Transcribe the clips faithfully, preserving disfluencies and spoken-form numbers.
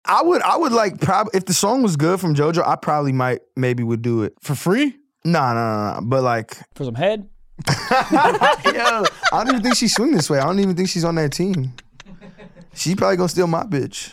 I would, I would like probably if the song was good from JoJo, I probably might maybe would do it for free. Nah, nah, nah. But like for some head. Yo, I don't even think she swing this way. I don't even think she's on that team. She probably gonna steal my bitch.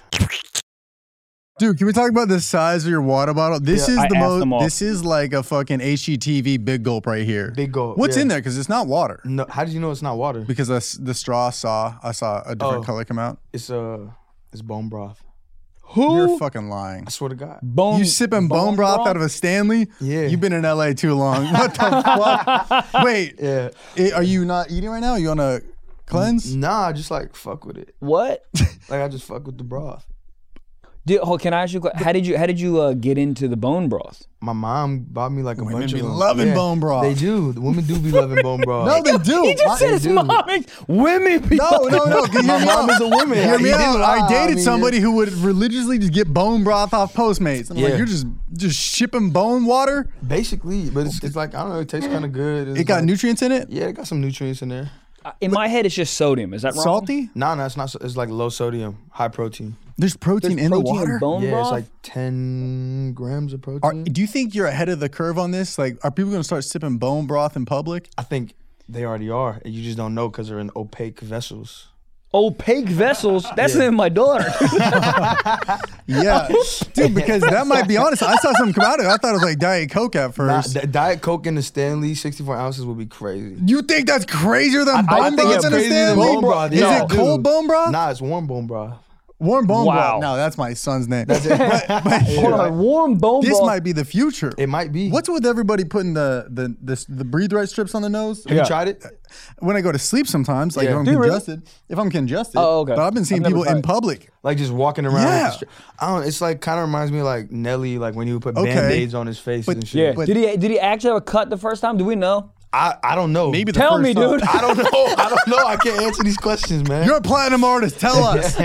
Dude, can we talk about the size of your water bottle? This Yeah, is I the asked them all. most. This is like a fucking H G T V big gulp right here. Big gulp. What's yeah. in there? Because it's not water. No, how did you know it's not water? Because I s the straw saw I saw a different Oh. color come out. It's uh, it's bone broth. Who? You're fucking lying. I swear to God. Bone, You sipping bone, bone broth, broth? out of a Stanley? Yeah. You've been in L A too long. What the fuck? Wait. Yeah. I- Are you not eating right now? Are you on a cleanse? Nah, I just like fuck with it. What? Like I just fuck with the broth. Did, oh, can I ask you? a que- How did you? How did you uh, get into the bone broth? My mom bought me like a Women bunch be of them. loving bone broth. They do. The women do be loving bone broth. No, they do. He just My- said his do. mom makes women. Be No, no, no. Can you My hear me mom out? is a woman. Hear me I- out. I I dated mean, somebody who would religiously just get bone broth off Postmates. I'm like, Yeah. you're just just shipping bone water? Basically, but it's, it's like I don't know. It tastes kind of good. It's It got like, nutrients in it? Yeah, it got some nutrients in there. In my head, it's just sodium. Is that wrong? Salty? Nah, nah, it's not. so- It's like low sodium, high protein. There's protein There's in the protein water? in bone Yeah, broth. it's like ten grams of Are, protein. do you think you're ahead of the curve on this? Like, are people going to start sipping bone broth in public? I think they already are. And you just don't know because they're in opaque vessels. Opaque vessels. That's Yeah. the name of my daughter. Yeah. Dude, because that might be honest. I saw something come out of it. I thought it was like Diet Coke at Nah, first. D- Diet Coke in the Stanley, sixty-four ounces would be crazy. You think that's crazier than I bone think broth it's in a crazier than Stanley? bone broth. Is Yeah, it cold dude. bone broth? Nah, it's warm bone broth. Warm bone Wow. broth. No, that's my son's name. That's it. Hold on, warm bone This broth. might be the future. It might be. What's with everybody putting the the the, the breathe right strips on the nose? Have Yeah. you tried it? When I go to sleep sometimes, like Yeah. if I'm Do you really? congested, if I'm congested. Oh, okay. But I've been seeing I've never people tried in it. public. Like just walking around. Yeah. With the stri- I don't. It's like kind of reminds me of like Nelly, like when he would put Okay. band-aids on his face But- and shit. yeah. But- did he? Did he actually have a cut the first time? Do we know? I I don't know. Maybe the Tell first me, time. dude. I don't know. I don't know. I can't answer these questions, man. You're a platinum artist. Tell us.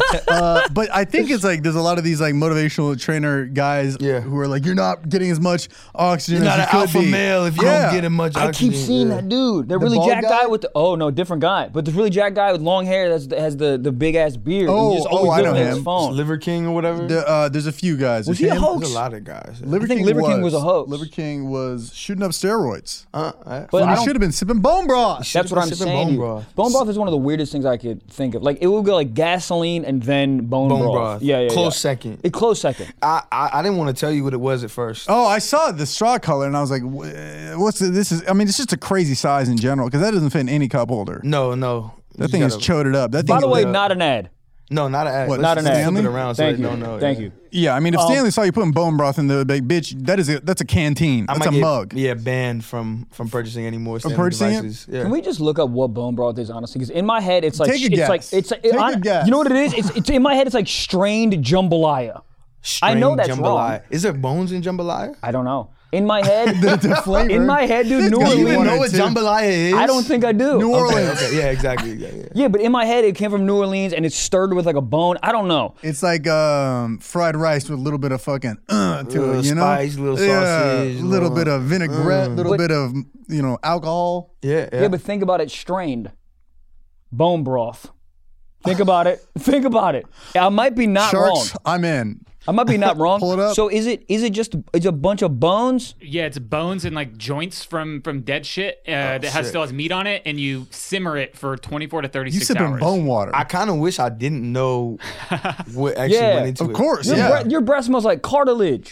uh, but I think it's like there's a lot of these like motivational trainer guys Yeah. who are like, you're not getting as much oxygen You're as not you an could alpha be. male if you Yeah. don't get much I oxygen. keep seeing Yeah. that dude. The, The really bald jacked guy? guy? with the oh no, different guy. But the really jacked guy with long hair that's that has the, the big ass beard. Oh, He's just oh, always I know looking at his him. phone. Liver King or whatever. The, uh, there's a few guys. Was There's he a him. hoax? There's a lot of guys. Liver I think King Liver King was a hoax. Liver King was shooting up steroids. Uh, I, But When I he don't- should have been sipping bone broth. That's what I'm sipping saying. bone to you. broth. Bone broth is one of the weirdest things I could think of. Like it would go like gasoline and then bone, Bone broth. broth. Yeah, yeah, Close yeah. second. It close second. I, I I didn't want to tell you what it was at first. Oh, I saw the straw color and I was like, "Wh- "What's the, this? Is I mean, it's just a crazy size in general because that doesn't fit in any cup holder. No, no. That thing is choted up. That By thing. the way, uh, not an ad. No, not an ad. What, Let's not an just ad. flip it Stanley? around so Thank they you. don't know. Thank yeah. you. Yeah, I mean, if Um, Stanley saw you putting bone broth in the big bitch, that is a that's a canteen. I That's might a get, mug. Yeah, banned from from purchasing any more Stanley purchasing it? devices. Yeah. Can we just look up what bone broth is, honestly? Because in my head, it's like Take a it's guess. like it's it, Take a hon- guess. You know what it is? It's, it's in my head. It's like strained jambalaya. I know Strained that's jambalaya. wrong. Is there bones in jambalaya? I don't know. In my head, The- the flavor. in my head, dude, This New guy Do you even One Orleans. know or what two. jambalaya is? I don't think I do. New Okay, Orleans. okay, yeah, exactly. Yeah, yeah. Yeah, but in my head, it came from New Orleans and it's stirred with like a bone. I don't know. It's like um, fried rice with a little bit of fucking uh, to Little it, you know? spice, little Yeah, sausage, a little little- bit of vinaigrette, a little But- bit of, you know, alcohol. Yeah, yeah. Yeah, but think about it strained. Bone broth. Think about it. Think about it. I might be not Sharks, wrong. I'm in. I might be not wrong. Pull it up. So is it is it just it's a bunch of bones? Yeah, it's bones and like joints from from dead shit uh, that has shit. still has meat on it, and you simmer it for twenty-four to You thirty-six sipping hours. bone water. I kind of wish I didn't know what actually Yeah, went into of it. course, Your, yeah. bre- your breath smells like cartilage.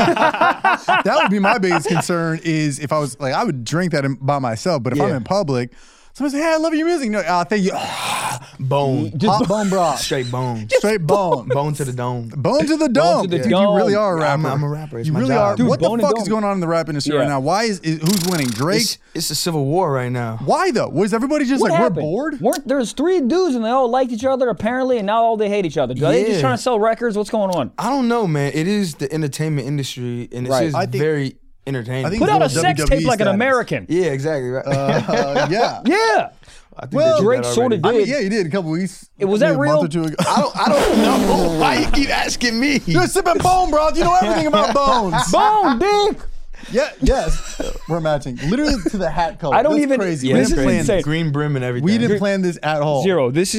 That would be my biggest concern is if I was like, I would drink that in, by myself, but if I'm Yeah. in public, someone say, hey, I love your music. No, oh, thank you. Bone. Hot bone broth. Straight bone. Straight bone. Bone to the dome. Bone to the dome. to the Dude, dome. you really are a Yeah, rapper. I'm- I'm a rapper. It's you my really job. are. Dude, what the bone and fuck dome. is going on in the rap industry Yeah. right now? Why is, is who's winning? Drake? It's, it's a civil war right now. Why though? Was everybody just What like happened? we're bored? Weren't there's three dudes and they all liked each other apparently, and now all they hate each other? Are they just Yeah. trying to sell records? What's going on? I don't know, man. It is the entertainment industry, and it's Right. just I think- very entertaining. I think Put out a little sex W W E tape like an status. American. yeah, exactly. Right. Uh, yeah. Yeah. I think well, they did Drake that sorta already. did. I mean, yeah, you did a couple weeks. It- was maybe that a real? month or two ago. I don't. I don't know. Why you keep asking me? You're sipping bone broth. You know everything about bones. Bone, dick. Yeah. Yes. We're matching literally to the hat color. I don't That's even- crazy. Yeah, we this didn't is plan insane. Green brim and everything. We didn't plan this at all. Zero. This is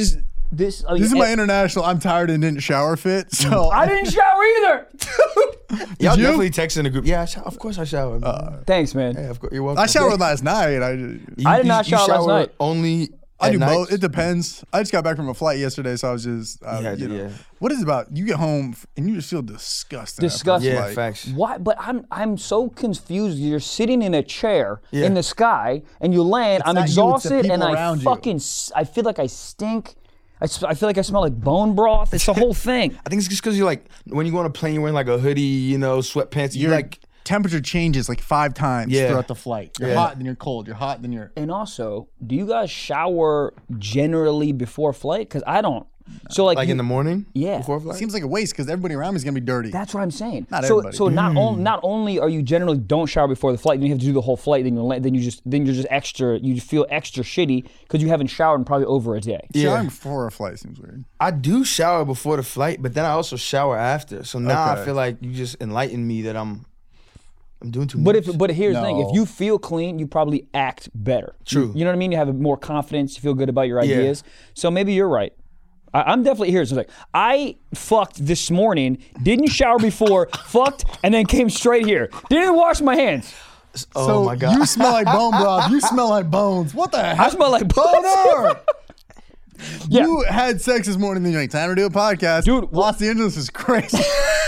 this. I mean, This is my and- international. I'm tired and didn't shower fit. So I didn't shower either. Y'all you? definitely text in the group. Yeah, I shower. Of course I showered. man. Thanks, man. yeah, of course. You're welcome. I showered last night. I You- I did not you- you shower last night. Only. I at do night? both. It depends. I just got back from a flight yesterday, so I was just, uh, Yeah, you know. yeah. What is it about? You get home and you just feel disgusting. after a Disgusting. Yeah, flight. facts. Why? But I'm I'm so confused. You're sitting in a chair Yeah. in the sky, and you land. I'm not you, it's the exhausted, and people I around you. fucking s- I feel like I stink. I, s- I feel like I smell like bone broth. It's the whole thing. I think it's just because you're like when you go on a plane, you're wearing like a hoodie, you know, sweatpants. You Your like temperature changes like five times Yeah. throughout the flight. You're Yeah. hot, then you're cold. You're hot, then you're. And also, do you guys shower generally before flight? Because I don't. So like, like you- in the morning. Yeah. Before flight. Seems like a waste because everybody around me is gonna be dirty. That's what I'm saying. Not so, everybody. so not on, not only are you generally don't shower before the flight, then you have to do the whole flight. Then you land, then you just then you're just extra. You feel extra shitty because you haven't showered in probably over a day. Yeah. Showering before a flight seems weird. I do shower before the flight, but then I also shower after. So now I Okay. feel like you just enlightened me that I'm I'm doing too But much. if but here's the thing: if No. you feel clean, you probably act better. True. You, you know what I mean? You have more confidence. You feel good about your ideas. So maybe you're right. I, I'm definitely here. So it's like I fucked this morning. Didn't shower before. Fucked and then came straight here. Didn't wash my hands. oh so my god. you smell like bone broth. You smell like bones. What the heck? I smell like boner. Yeah. You had sex this morning, then you're like, time to do a podcast. Dude, Los Angeles is crazy.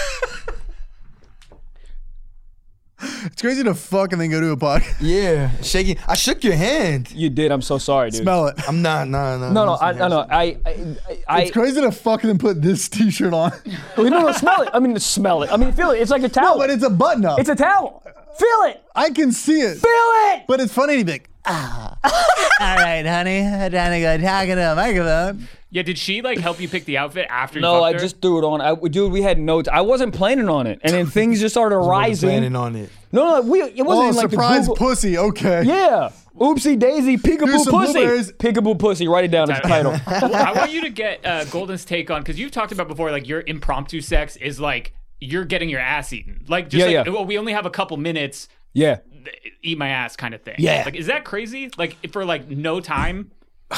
It's crazy to fuck and then go do a podcast. yeah, shaking. I shook your hand. You did. I'm so sorry, dude. Smell it. I'm not. Nah, nah. No, no, listen, I, no, no. I, I, I, It's crazy to fuck and then put this t-shirt on. no, no, smell it. I mean, smell it. I mean, feel it. It's like a towel. But it's a button up. It's a towel. Feel it. I can see it. Feel it. But it's funny to be like, ah. All right, honey. I'm trying to go talking to the microphone. Yeah, did she like help you pick the outfit after you No, I fucked her? just threw it on. I, dude, we had notes. I wasn't planning on it, and then things just started rising. planning on it. No, no, we. It wasn't Oh, even like surprise the Google. pussy. Okay. Yeah. Oopsie daisy, peekaboo Here's some pussy. blueberries. Peekaboo pussy. Write it down as a title. I want you to get uh, Golden's take on, because you've talked about before, like your impromptu sex is like you're getting your ass eaten. Like just Yeah, like, yeah. well, we only have a couple minutes, Yeah. eat my ass kind of thing. Yeah. Like, is that crazy? Like for like no time?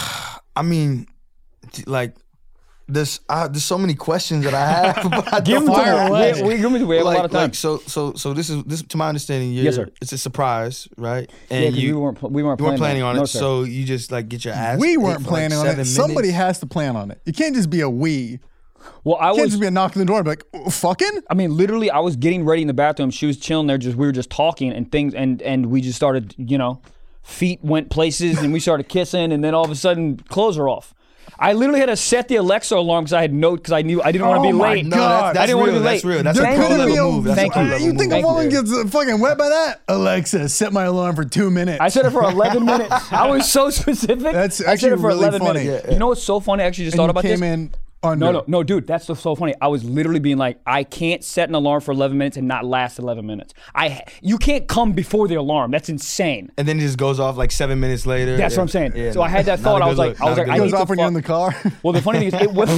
I mean, t- like, there's uh, there's so many questions that I have about Give the them to fire me. away. We, we, give me- we have like, a lot of time. like, so so so this is this to my understanding. You're, Yes, sir. It's a surprise, right? yeah, And 'cause you, we weren't. pl- We weren't you weren't planning planning, on No, it, sir. so you just like get your ass. We ate weren't for, planning like, on it. seven Somebody minutes. has to plan on it. You can't just be a we. well, I You can't was. just be a knock on the door and be like, "Oh, fucking? I mean, literally, I was getting ready in the bathroom. She was chilling there. Just we were just talking and things, and and we just started. You know, feet went places, and we started kissing, and then all of a sudden, clothes are off. I literally had to set the Alexa alarm because I had note because I knew I didn't want to Oh be my late. No, God. that's, I that's didn't real. want to be That's late. real. That's There a Thank pro you. couldn't level be a, move. That's Thank a pro you. level You think move. a woman gets uh, fucking wet by that? Alexa, set my alarm for two minutes. I said it for eleven minutes. I was so specific. That's I said actually it for really eleven funny. minutes. Yeah, yeah. You know what's so funny? I actually just and thought you about came this. in under. No, no, no, dude, that's so, so funny. I was literally being like, I can't set an alarm for eleven minutes and not last eleven minutes. I, you can't come before the alarm. That's insane. And then it just goes off like seven minutes later. That's Yeah. what I'm saying. Yeah, So I had that not thought. a I good was like, look. I was Not like, a I It good need goes to off when you're in the fuck- car. Well, the funny thing is, it was.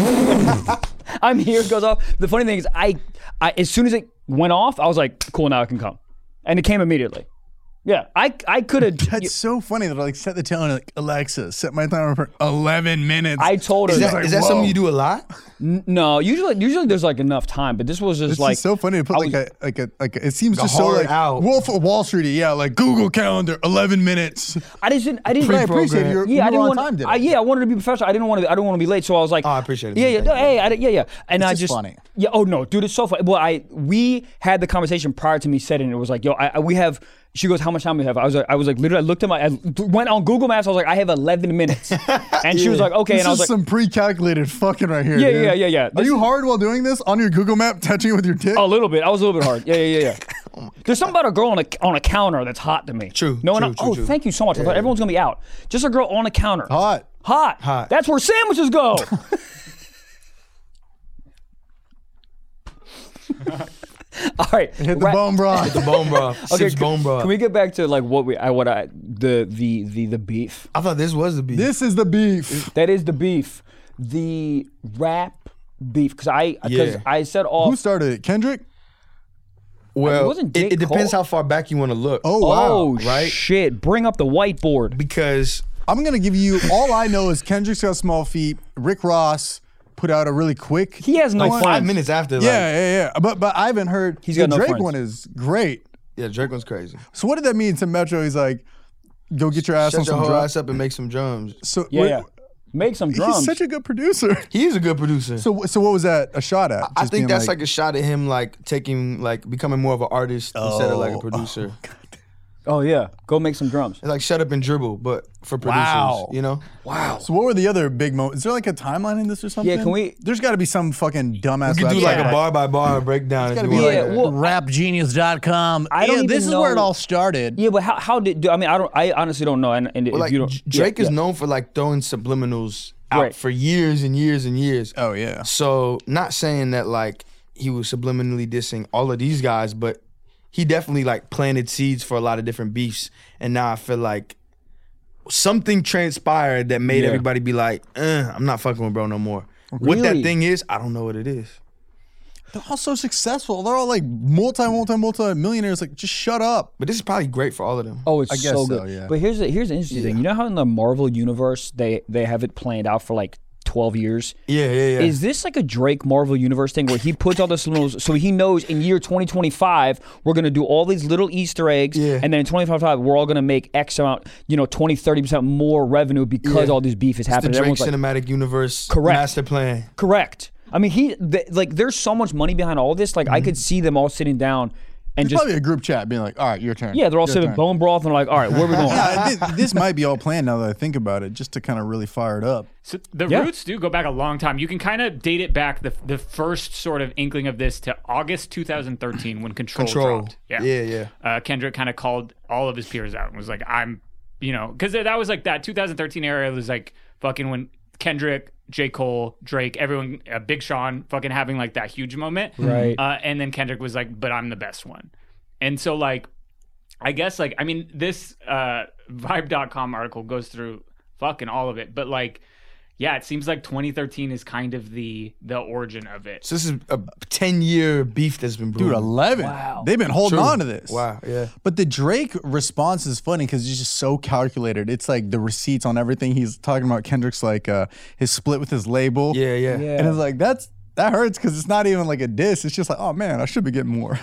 I'm here. It goes off. The funny thing is, I, I, as soon as it went off, I was like, cool, now I can come, and it came immediately. Yeah, I, I could have. That's so funny that I like set the tone like Alexa, set my timer for eleven minutes. I told her Is that. that, like, is that whoa. something you do a lot? No, usually, usually there's like enough time, but this was just It's like just so funny to put I like was- a like a like a, it seems Like a just so hard like out. Wolf of Wall Street. Yeah, like Google Calendar, eleven minutes. I didn't. I didn't. But I appreciate your Yeah, I didn't on want. time. Did I, yeah, I wanted to be professional. I didn't want to. I don't want to be late, so I was like, Oh, I appreciate it. Yeah, yeah, Thank no, you. hey, I, yeah, yeah. And I just just funny. Yeah. Oh no, dude, it's so funny. Well, I we had the conversation prior to me setting it. It was like, yo, I, I- we have. She goes, how much time do we have? I was like, I was like, literally, I looked at my, I went on Google Maps. I was like, I have eleven minutes, and she was like, okay, This and I is was like, some pre-calculated fucking right here. Yeah, dude. yeah, yeah, yeah. Are This you is- hard while doing this on your Google Map, touching it with your dick? a little bit. I was a little bit hard. Yeah, yeah, yeah, yeah. There's something about a girl on a on a counter that's hot to me. True, No, true, no. true, Oh, true. thank you so much. I thought everyone's gonna be out. Just a girl on a counter. Hot. Hot. Hot. That's where sandwiches go. All right. Hit the ra- bone broth. The bone broth. Okay, Sips c- bone broth. Can we get back to like what we I what I the the the the beef? I thought this was the beef. This is the beef. That is the beef. The rap beef because I because Yeah. I said off. Who started it? Kendrick? well, it wasn't it, J. it depends Cole? how far back you want to look. Oh wow. oh right? shit! Bring up the whiteboard. Because I'm gonna give you all I know is Kendrick's got small feet. Rick Ross put out a really quick. He has no Like friends. five minutes after. Like, Yeah, yeah, yeah. But but I haven't heard. He's the got no Drake friends. one is great. yeah, Drake was crazy. So what did that mean to Metro? He's like, go get your ass Shut on your some whole drums. ass up and make some drums. So Yeah, wait, yeah. Make some drums. he's such a good producer. He is a good producer. So so what was that a shot at? I Just think being that's like, a shot at him, like taking, like becoming more of an artist instead of like a Oh. producer. oh yeah, go make some drums. It's like shut up and dribble, but for producers. Wow. You know? Wow. So what were the other big moments? Is there like a timeline in this or something? Yeah, can we- There's got to be some fucking dumbass. We could do like website. a bar by bar breakdown. if gotta you be want. Yeah, like well, rap genius dot com. I don't yeah, this even is where it know- all started. Yeah, but how how did do, I mean I don't I honestly don't know and, and Well, if like you don't J- yeah, Drake is yeah. known for like throwing subliminals out Right. for years and years and years. Oh yeah. So not saying that like he was subliminally dissing all of these guys, but he definitely like planted seeds for a lot of different beefs. And now I feel like something transpired that made Yeah. everybody be like, eh, I'm not fucking with bro no more. What that Really? thing is, I don't know what it is. They're all so successful. They're all like multi, multi, multi millionaires. Like, just shut up. But this is probably great for all of them. Oh, it's I guess so so, good. yeah. But here's the, here's the interesting thing. You know how in the Marvel universe they they have it planned out for like twelve years? Yeah, yeah, yeah. Is this like a Drake Marvel universe thing where he puts all the subliminals so he knows in year twenty twenty-five we're going to do all these little Easter eggs Yeah. and then in twenty twenty-five we're all going to make X amount, you know, twenty, thirty percent more revenue because Yeah. all this beef is It's the happening. Drake Everyone's like, Cinematic Universe Correct. master plan. correct. I mean, he th- like there's so much money behind all this. Like I could see them all sitting down and There's just probably a group chat being like, all right, your turn. yeah, they're all Your sipping turn. bone broth and like, all right, where are we going? Yeah, this, this might be all planned now that I think about it, just to kind of really fire it up. So the Yeah. roots do go back a long time. You can kind of date it back the the first sort of inkling of this to August two thousand thirteen when Control, Control. dropped. Yeah, Yeah, yeah. Uh, Kendrick kind of called all of his peers out and was like, "I'm, you know," because that was like that two thousand thirteen era. It was like fucking when Kendrick, J. Cole, Drake, everyone, uh, Big Sean, fucking having like that huge moment. Right. Uh, and then Kendrick was like, "But I'm the best one," and so like, I guess like I mean this uh, Vibe dot com article goes through fucking all of it, but like. Yeah, it seems like twenty thirteen is kind of the the origin of it. So this is a ten year beef that's been brewing. Dude, eleven. Wow. They've been holding True. on to this. Wow, yeah. But the Drake response is funny because it's just so calculated. It's like the receipts on everything. He's talking about Kendrick's like uh, his split with his label. Yeah, yeah. Yeah. And it's like, that's that hurts because it's not even like a diss. It's just like, oh man, I should be getting more.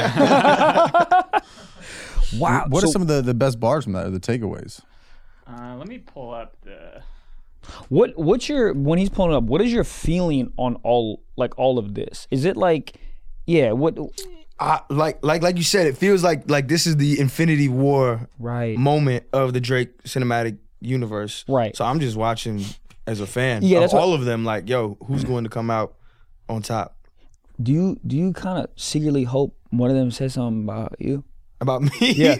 Wow. What So are some of the, the best bars from that or the takeaways? Uh, let me pull up the. What what's your when he's pulling up? What is your feeling on all like all of this? Is it like, yeah, what? I, like like like you said, it feels like like this is the Infinity War Right. moment of the Drake cinematic universe. Right. So I'm just watching as a fan Yeah, of that's what- all of them. Like, yo, who's going to come out on top? Do you do you kind of secretly hope one of them says something about you? About me? Yeah.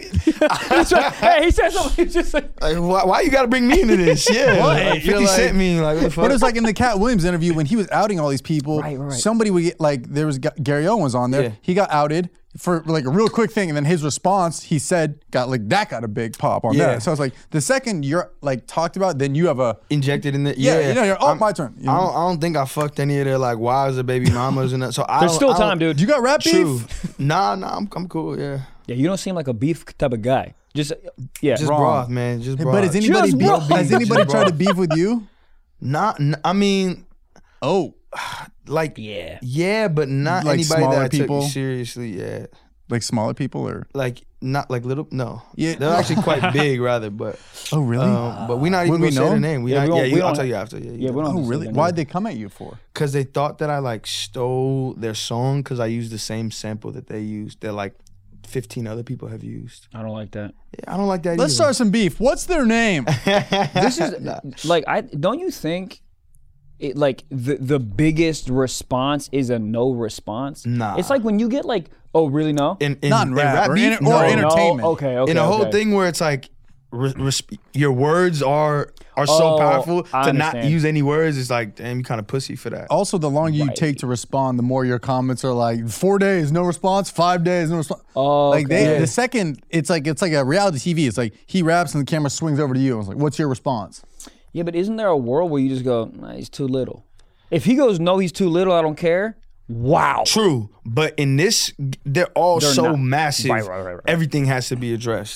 Hey, he said something. He's just like, Like, why, why you got to bring me into this? Yeah. What? Like, You're fifty like- Cent me. Like, what the fuck? But it's like in the Cat Williams interview when he was outing all these people, Right, right, right. somebody would get like there was G- Gary Owens on there. Yeah. He got outed for like a real quick thing, and then his response, he said, got like that got a big pop on Yeah. that. So I was like, the second you're like talked about, then you have a Injected in the yeah, yeah. you know, you're, oh I'm- my turn. You know? I don't, I don't think I fucked any of their like wives or baby mamas and that. So I there's don't- still I don't- time, dude. you got rap True. beef? Nah, nah, I'm I'm cool. Yeah. Yeah, you don't seem like a beef type of guy. Just yeah. Just Wrong. broth, man. Just broth. But has anybody Just beef, bro. has anybody tried to beef with you? Not. n- I mean, Oh, like Yeah. yeah, but not Like anybody smaller that I took people? seriously. Yeah. like smaller people or Like not like little. No. Yeah. They're actually quite big, rather. But oh really? um, but we not even Would we gonna say know their them? name. We Yeah, not, we yeah, don't- you, we I'll don't- tell you after. Yeah. Yeah, we don't. oh really? Why'd they come at you for? Because they thought that I like stole their song because I used the same sample that they used. That like fifteen other people have used. I don't like that. Yeah, I don't like that. Let's either. start some beef. What's their name? This is like I don't you think it like the the biggest response is a no response? Nah. It's like when you get like, oh really no? in, in, Not in rap or beef, in- or no. inter- entertainment. No? Okay, okay. in a whole okay. thing where it's like re- res- your words are are so Oh, powerful I to not understand. use any words. It's like, damn, you kind of pussy for that. Also, the longer you Right. take to respond, the more your comments are like four days, no response, five days, no response. Oh, like they, okay. the second it's like it's like a reality T V. It's like he raps and the camera swings over to you. It's like, what's your response? Yeah, but isn't there a world where you just go, nah, he's too little? If he goes, no, he's too little, I don't care. Wow. True, but in this, they're all They're so not. massive. Right, right, right, right. Everything has to be addressed.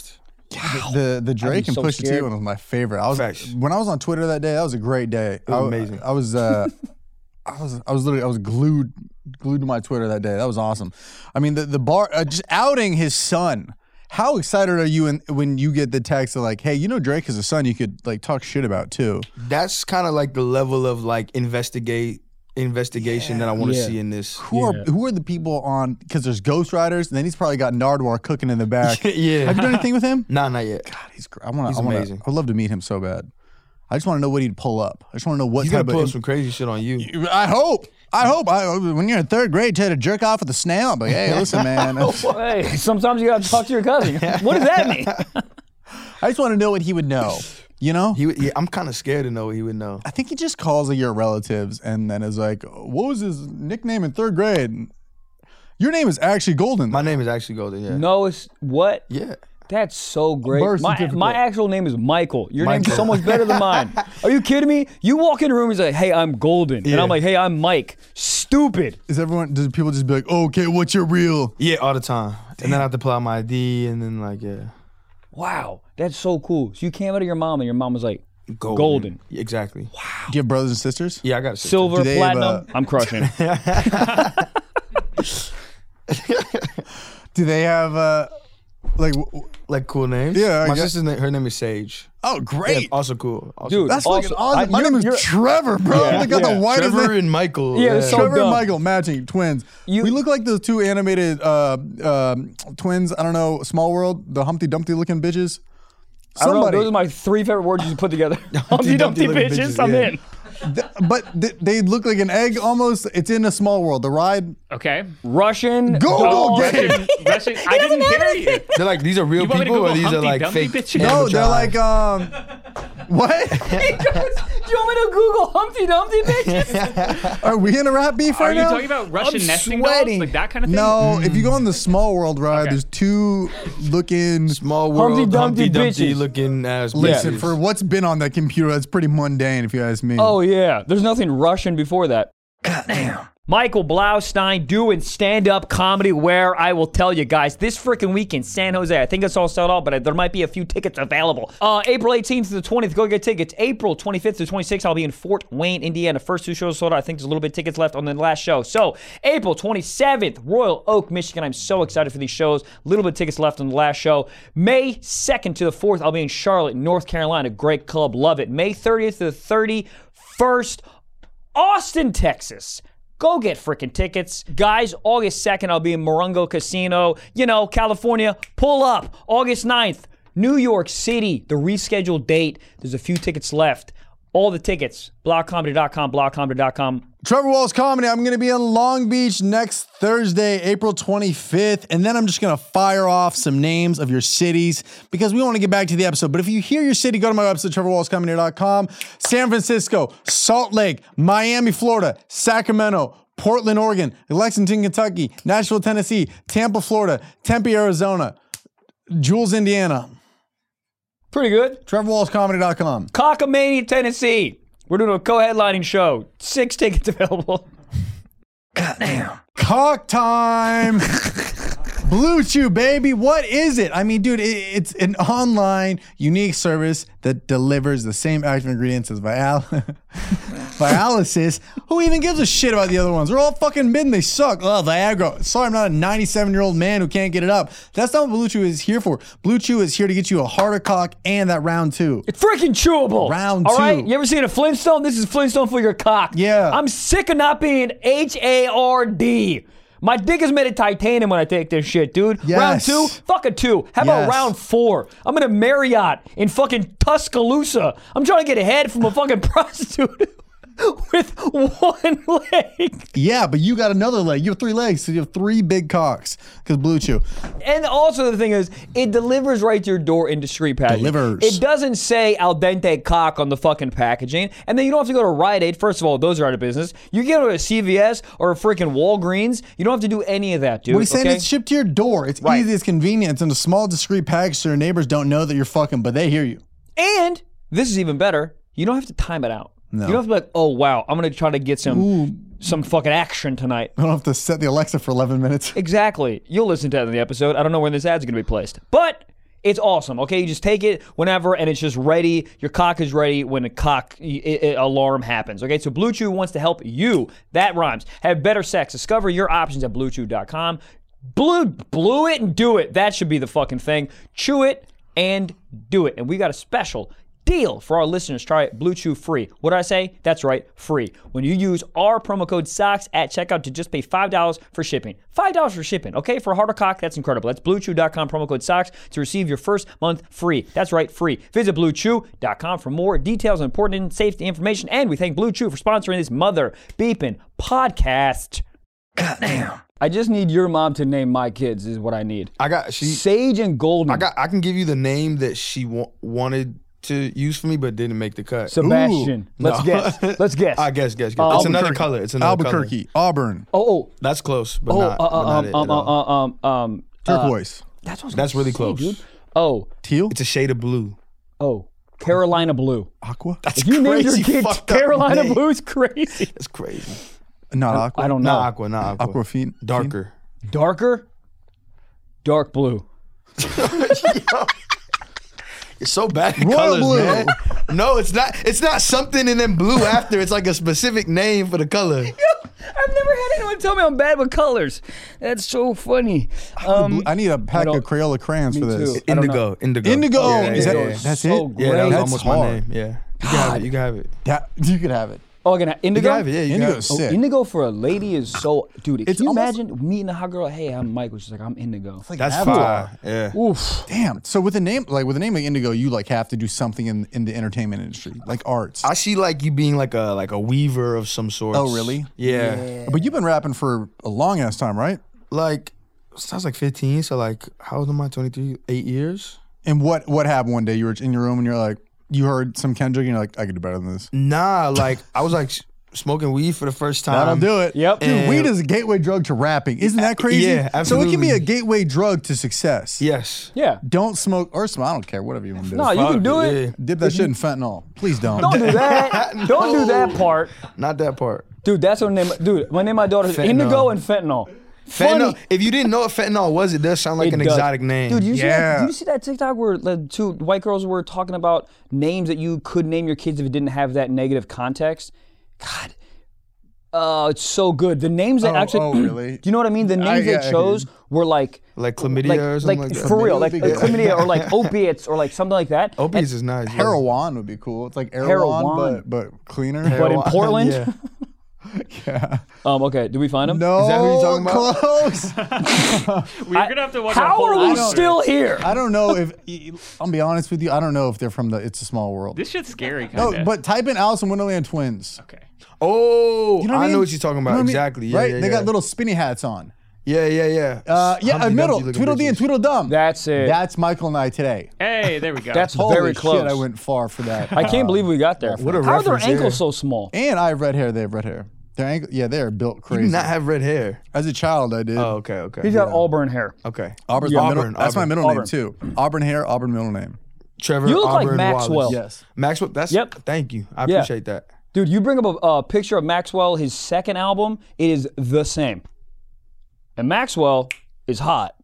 The the Drake be and so Pusha T scared. one was my favorite. I was Facts. when I was on Twitter that day. That was a great day. It was I, amazing. I was uh, I was I was literally I was glued glued to my Twitter that day. That was awesome. I mean the the bar uh, just outing his son. How excited are you in, when you get the text of like, hey, you know Drake has a son you could like talk shit about too? That's kind of like the level of like investigate investigation that I want to Yeah. see in this. Who are who are the people on? Because there's ghostwriters, and then he's probably got Nardwar cooking in the back. Yeah. Have you done anything with him? Nah, not yet. God, he's great. I want He's to. I wanna, amazing. I'd love to meet him so bad. I just want to know what he'd pull up. I just want to know what He's type gonna pull of. some crazy shit on you. I hope. I hope. I, when you're in third grade, try to jerk off with a snail. I'm like, hey, listen, man. Hey, sometimes you gotta talk to your cousin. What does that mean? I just want to know what he would know. You know? He, would- yeah, I'm kind of scared to know what he would know. I think he just calls like your relatives and then is like, what was his nickname in third grade? Your name is actually Golden. My name is actually Golden. Yeah. No, it's what? Yeah. That's so great. Birth My, certificate. my actual name is Michael. Your name's Michael. so much better than mine. Are you kidding me? You walk in the room and say, hey, I'm Golden. And Yeah. I'm like, hey, I'm Mike. Stupid. Is everyone? Does people just be like, oh, okay, what's your real? Yeah, all the time. And then I have to pull out my I D and then like yeah. Wow. That's so cool. So you came out of your mom and your mom was like, Golden. Golden. Yeah, exactly. Do you have brothers and sisters? Yeah, I got a sister. silver, Do they have, platinum. uh, I'm crushing. Do they have uh, like? w- w- Like cool names. Yeah, I my guess- sister's name, her name is Sage. Oh, Yeah, great. also cool. Also Dude, That's also, fucking awesome. I- My you're- name is you're- Trevor, bro. Yeah, They got yeah. the whitest Trevor name. and Michael. Yeah, it's so Trevor dumb. and Michael matching twins. You- we look like those two animated uh, um twins. I don't know, Small World, the Humpty Dumpty looking bitches. I don't know. Somebody, Those are my three favorite words you can put together. Humpty Dumpty Dumpty looking bitches. bitches, I'm yeah. in. Th- but th- they look like an egg almost. It's in a Small World. The ride. Okay. Russian. Google oh, game. Russian, Russian, I didn't hear you. They're like these are real You want me to people or Google these are Humpty like Dumpty fake. bitches? No, animatronics? they're like um. What? Do you want me to Google Humpty Dumpty bitches? Are we in a rap beef Are right you now? talking about Russian I'm nesting sweating. dolls? Like that kind of thing? No, if you go on the Small World ride, Okay. there's two looking. Small world, Humpty Humpty Dumpty Dumpty, bitches. looking ass. Listen, bitches. for what's been on that computer, that's pretty mundane, if you ask me. Oh yeah, there's nothing Russian before that. Goddamn. Michael Blaustein doing stand-up comedy where I will tell you guys, this freaking week in San Jose, I think it's all sold out, but there might be a few tickets available. Uh, April eighteenth to the twentieth, go get tickets. April twenty-fifth to twenty-sixth, I'll be in Fort Wayne, Indiana. First two shows sold out. I think there's a little bit of tickets left on the last show. So, April twenty-seventh, Royal Oak, Michigan. I'm so excited for these shows. A little bit of tickets left on the last show. May second to the fourth, I'll be in Charlotte, North Carolina. Great club, love it. May thirtieth to the thirty-first, Austin, Texas. Go get freaking tickets. Guys, August second, I'll be in Morongo Casino. You know, California, pull up. August ninth, New York City, the rescheduled date. There's a few tickets left. All the tickets, block comedy dot com, block comedy dot com. Trevor Wallace Comedy. I'm going to be in Long Beach next Thursday, April twenty-fifth. And then I'm just going to fire off some names of your cities because we want to get back to the episode. But if you hear your city, go to my website, trevor wallace comedy dot com. San Francisco, Salt Lake, Miami, Florida, Sacramento, Portland, Oregon, Lexington, Kentucky, Nashville, Tennessee, Tampa, Florida, Tempe, Arizona, Jules, Indiana. Pretty good. trevor wallace comedy dot com. Cockamania, Tennessee. We're doing a co-headlining show. Six tickets available. Cock time. Blue Chew, baby. What is it? I mean, dude, it, it's an online, unique service that delivers the same active ingredients as Vial- Vialysis. Who even gives a shit about the other ones? They're all fucking mid and they suck. Oh, Viagra. Sorry, I'm not a ninety-seven-year-old man who can't get it up. That's not what Blue Chew is here for. Blue Chew is here to get you a harder cock and that round two. It's freaking chewable. Round All right? two. You ever seen a Flintstone? This is Flintstone for your cock. Yeah. I'm sick of not being H A R D. My dick is made of titanium when I take this shit, dude. Yes. Round two? Fuck a two. How about Yes. round four? I'm in a Marriott in fucking Tuscaloosa. I'm trying to get a head from a fucking prostitute with one leg. Yeah, but you got another leg. You have three legs, so you have three big cocks because Blue Chew. And also the thing is, it delivers right to your door in discreet packaging. Delivers. It doesn't say al dente cock on the fucking packaging. And then you don't have to go to Rite Aid. First of all, those are out of business. You can go to a C V S or a freaking Walgreens. You don't have to do any of that, dude. What he's saying okay? it's shipped to your door. It's Right. easy, it's convenient. It's in a small, discreet package so your neighbors don't know that you're fucking, but they hear you. And this is even better. You don't have to time it out. No. You don't have to be like, oh wow, I'm gonna try to get some some fucking action tonight. I don't have to set the Alexa for eleven minutes. Exactly. You'll listen to that in the episode. I don't know when this ad's gonna be placed, but It's awesome. Okay, you just take it whenever, and it's just ready. Your cock is ready when a cock i- i- alarm happens. Okay, so Blue Chew wants to help you. That rhymes. Have better sex. Discover your options at blue chew dot com. Blue, blew it and do it. That should be the fucking thing. Chew it and do it. And we got a special deal for our listeners. Try it, Blue Chew free. What did I say? That's right, free. When you use our promo code SOCKS at checkout to just pay five dollars for shipping. five dollars for shipping, okay? For a harder cock, that's incredible. That's blue chew dot com, promo code SOCKS to receive your first month free. That's right, free. Visit blue chew dot com for more details on important safety information. And we thank Blue Chew for sponsoring this mother beeping podcast. Goddamn. I just need your mom to name my kids is what I need. I got she. Sage and Golden. I got. I can give you the name that she wa- wanted to use for me, but didn't make the cut. Sebastian. Ooh. Let's No. guess. Let's guess. I guess. Guess. guess. Uh, it's another Albuquerque. color. It's another Albuquerque, color. Auburn, Oh, oh. That's close, but Oh, not. uh, but uh, not um, it um, at all. um, um, um, uh, turquoise, that's what I was That's gonna really say, close. dude. Oh, teal, It's a shade of blue. oh, Carolina Blue. aqua. That's If you named your crazy kid fucked up Carolina name. Blue, it's crazy. That's crazy. Not aqua. I don't know. Not aqua. Not aqua. Aqua fiend. Darker. Darker, dark blue. It's so bad at Royal colors, blue. man. No, it's not. It's not something and then blue after. It's like a specific name for the color. I've never had anyone tell me I'm bad with colors. That's so funny. Um, I need a pack don't- of Crayola crayons for me this. too. I don't Indigo. Indigo. Indigo. Yeah, Is yeah, that, yeah. that's So it? great. Yeah, that was That's almost hard. my name. Yeah. You can have it. You can have it. That, you could have it. oh, again, You indigo. can have it. Yeah, you can Indigo have is it. Oh, sick. indigo for a lady is so, dude. If It's you almost- imagine meeting a hot girl, hey, I'm Michael. She's like, I'm indigo. It's like That's Avatar. fire. Yeah. Oof. Damn. So with a name like with a name like Indigo, you like have to do something in in the entertainment industry, like arts. I see like you being like a like a weaver of some sort. Oh, really? Yeah. But you've been rapping for a long ass time, right? Like sounds like fifteen. So like, how old am I? twenty-three. Eight years. And what what happened one day? You were in your room and you're like, you heard some Kendrick and you're like, I could do better than this. Nah. Like I was like smoking weed for the first time. That'll do it. Yep. Dude, And- weed is a gateway drug to rapping. Isn't that crazy? Yeah, So it can be absolutely. a gateway drug to success. Yes. Yeah. Don't smoke or smoke. I don't care. Whatever you want to do. No, you can do it. Yeah. Dip that shit in fentanyl. Please don't. Don't do that. Don't do that part. Not that part. Dude, that's what name. Dude, my name, my daughter is Fentanyl. Indigo and fentanyl. Fentanyl. Funny. If you didn't know what fentanyl was, it does sound like It an does. exotic name. Dude, you see that, Yeah. did you see that TikTok where the two white girls were talking about names that you could name your kids if it didn't have that negative context? God. Oh, it's so good. The names that Oh, actually. oh, really? Do you know what I mean? The names I- they yeah, I chose do. were like. Like chlamydia like, or something like, like that. for real, like, Chlamydia like would be good. chlamydia or like opiates or like something like that. Opiates is nice. yeah. Heroin would be cool. It's like Erewhon, Heroin. but but cleaner. But in Heroin, Portland. yeah. yeah. Um. Okay. Did we find him? No. Is that who you're talking about? Close. We're gonna have to watch a How whole are we episode. still here? I don't know if I'll be honest with you. I don't know if they're from the It's a Small World. This shit's scary, kind No, of. but type in Alice in Wonderland twins. okay. Oh, You know what I I mean? know what you're talking about. You know what I mean? Exactly. Yeah, right? yeah, they yeah. got little spinny hats on. Yeah, yeah, yeah. Uh, yeah, a Humpty middle. Dumpty looking Tweedledee and bitches. Tweedledum. That's it. That's Michael and I today. Hey, there we go. That's Holy very close. shit, I went far for that. I can't believe we got there. What a How are their reference, ankles yeah. so small? And I have red hair. They have red hair. Their ankle, yeah, they are built You crazy. do not have red hair. As a child, I did. Oh, okay, okay. He's got auburn hair. Okay. Auburn's Yeah. my middle, Auburn, that's my Auburn. middle Auburn. name too. Auburn hair, Auburn middle name. Trevor. You look like Auburn Maxwell. Wallace. Yes. Maxwell. That's. Yep. Thank you. I Yeah. appreciate that. Dude, you bring up a, a picture of Maxwell, his second album, it is the same. And Maxwell is hot.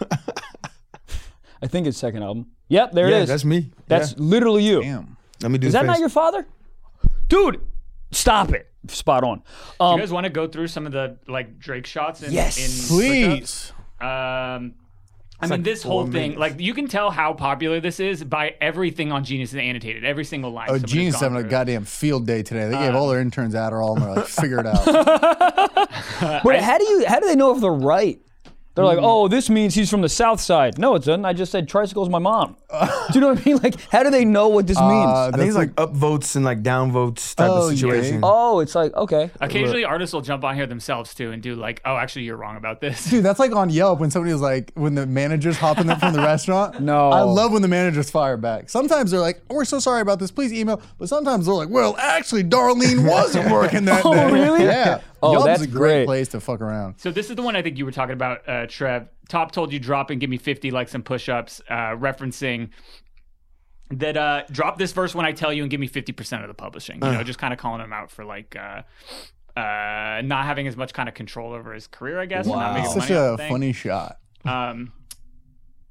I think his second album. Yep, there Yeah, it is. that's me. That's Yeah. literally you. Damn. Let me do. Is the that not face. your father? Dude, stop it. Spot on. you Um, guys want to go through some of the like Drake shots in, Yes. in Please. ClickUp? Um, I mean, like this four whole thing, minutes. like you can tell how popular this is by everything on Genius is annotated. Every single line. Oh, somebody's Genius gone having a through. goddamn field day today. They Uh. gave all their interns Adderall and they're like, figure it out. but how do you how do they know if they're right? They're like, oh, this means he's from the south side. No, it doesn't. I just said tricycle's my mom. Do you know what I mean? Like, how do they know what this means? Uh, I think it's like up votes and like down votes type Oh, of yeah. situation. oh, it's like, okay. Occasionally, artists will jump on here themselves too and do like, "Oh, actually, you're wrong about this." Dude, that's like on Yelp when somebody was like, when the managers hop in there from the restaurant. No. I love when the managers fire back. Sometimes they're like, oh, we're so sorry about this. Please email. But sometimes they're like, well, actually, Darlene wasn't working that Oh, day. really? Yeah. Oh, Yelp's that's a great, great. place to fuck around. So this is the one I think you were talking about, uh, Trev. Top told you drop and give me fifty like some push-ups, uh, referencing that uh, drop this verse when I tell you and give me fifty percent of the publishing. You know, just kind of calling him out for like uh, uh, not having as much kind of control over his career, I guess. or not Wow. making It's such money off a the thing. funny shot. Um,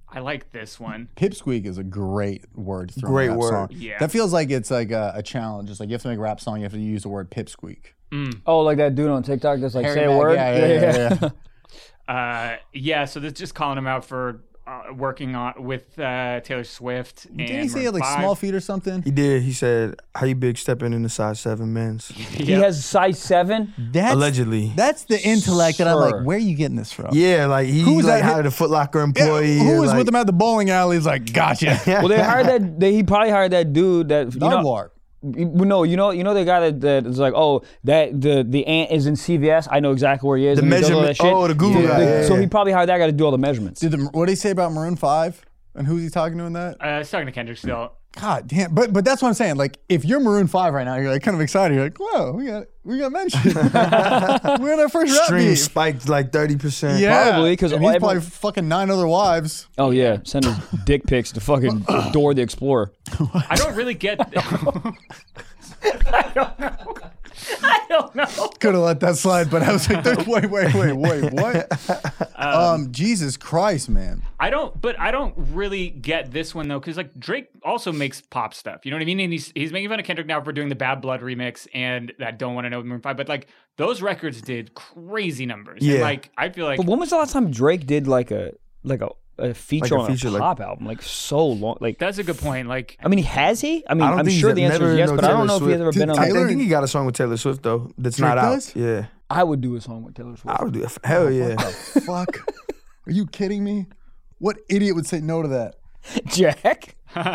I like this one. Pipsqueak is a great word. To throw Great in a rap word. Song. Yeah. That feels like it's like a, a challenge. It's like you have to make a rap song. You have to use the word pipsqueak. Oh, like that dude on TikTok that's like, Harry say a Mack, word? Yeah, yeah, yeah. yeah. Uh, yeah, so this just calling him out for uh, working on with uh, Taylor Swift. And Didn't he say he had Maroon like five. small feet or something? He did. He said, "How you big stepping in the size seven men's?" He has size seven? That's, Allegedly. That's the intellect that I'm Sir. like, where are you getting this from? Yeah, like he Who's like that? hired a Foot Locker Yeah, employee. who and, was like, with him at the bowling alley? He's like, gotcha. Well, they hired that, they, he probably hired that dude that, you know, Nardwuar. you- no, you know, you know the guy that, that is like, oh, that the the ant is in C V S. I know exactly where he is. The and he does all measurement- that shit. oh, the Google Yeah, guy, the- yeah, so yeah. he probably hired that guy to do all the measurements. Did the, what did he say about Maroon five? And who's he talking to in that? Uh, I was talking to Kendrick still. God damn. But but that's what I'm saying. Like, if you're Maroon five right now, you're like kind of excited. You're like, whoa, we got we got mentioned. We're in our first rap stream beef. spiked like thirty percent. Yeah, Probably, 'cause and he's everyone- probably fucking nine other wives. Oh yeah, send his dick pics to fucking Dora the Explorer. I don't really get. I don't know. I don't know. Could have let that slide, but I was like, there's- wait, wait, wait, wait, what? Um, Jesus Christ, man. I don't, but I don't really get this one though, because like Drake also makes pop stuff. You know what I mean? And he's he's making fun of Kendrick now for doing the Bad Blood remix and that Don't Want to Know with Maroon five. But like those records did crazy numbers. And, Yeah. like I feel like But when was the last time Drake did like a like a, a feature Like a on feature, a like- pop album? Like so long. Like that's a good point. Like I mean, has he? I mean, I don't I'm think sure he's the answer never is yes, no but I don't Taylor know if he's ever Swift. been on. I Taylor- think he got a song with Taylor Swift though. That's Drake not out. does? Yeah, I would do a song with Taylor Swift. I would do it. Hell yeah. Fuck. Are you kidding me? What idiot would say no to that? Jack,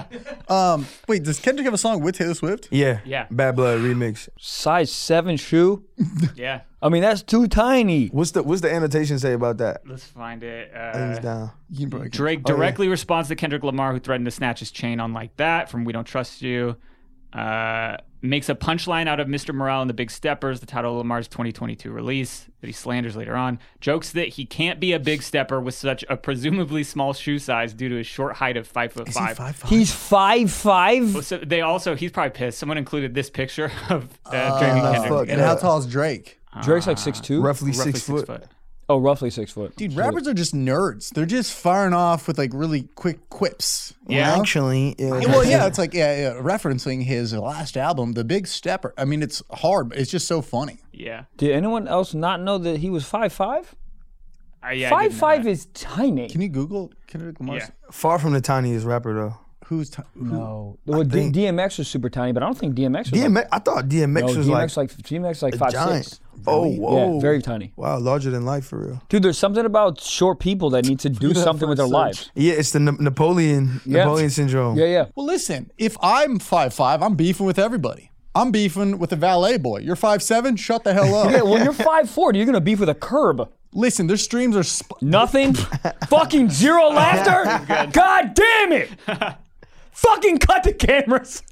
Um, wait, does Kendrick have a song with Taylor Swift? Yeah. Yeah. Bad Blood remix. size seven shoe. yeah, I mean, that's too tiny. What's the What's the annotation say about that? let's find it. Things Uh, down. You can probably- Drake directly responds to Kendrick Lamar, who threatened to snatch his chain on Like That from We Don't Trust You. Uh, makes a punchline out of Mister Morale and the Big Steppers, the title of Lamar's twenty twenty-two release that he slanders later on. Jokes that he can't be a big stepper with such a presumably small shoe size due to his short height of five foot Is he five. five five? He's five five. So they also, he's probably pissed. Someone included this picture of uh, Drake and Uh, Kendrick. fuck. And how tall is Drake? Drake's like six two. Roughly, Roughly six, foot. Oh, roughly six foot. Dude, rappers are just nerds. They're just firing off with like really quick quips. you Yeah. know? Actually, yeah. Well, yeah, it's like yeah, yeah, referencing his last album, The Big Stepper. I mean, it's hard, but it's just so funny. Yeah. Did anyone else not know that he was five five? Uh, yeah I Five didn't know five that. is tiny. Can you Google Kendrick Lamar? Yeah. Far from the tiniest rapper though. Who's t- who? No, well, D- think- D M X was super tiny, but I don't think D M X was. D M like, X. I thought D M X no, was D M like, X like D M X like a five giant. six. Oh, whoa. Yeah, very tiny. Wow, larger than life for real. Dude, there's something about short people that need to do that something for with a their search. lives. Yeah, it's the Na- Napoleon Yeah. Napoleon syndrome. Yeah, yeah. Well, listen, if I'm five five, I'm beefing with everybody. I'm beefing with the valet boy. You're five seven. Shut the hell up. Yeah, when you're five four, you're gonna beef with a curb. Listen, their streams are. Sp- Nothing. Fucking zero laughter. God damn it. Fucking cut the cameras.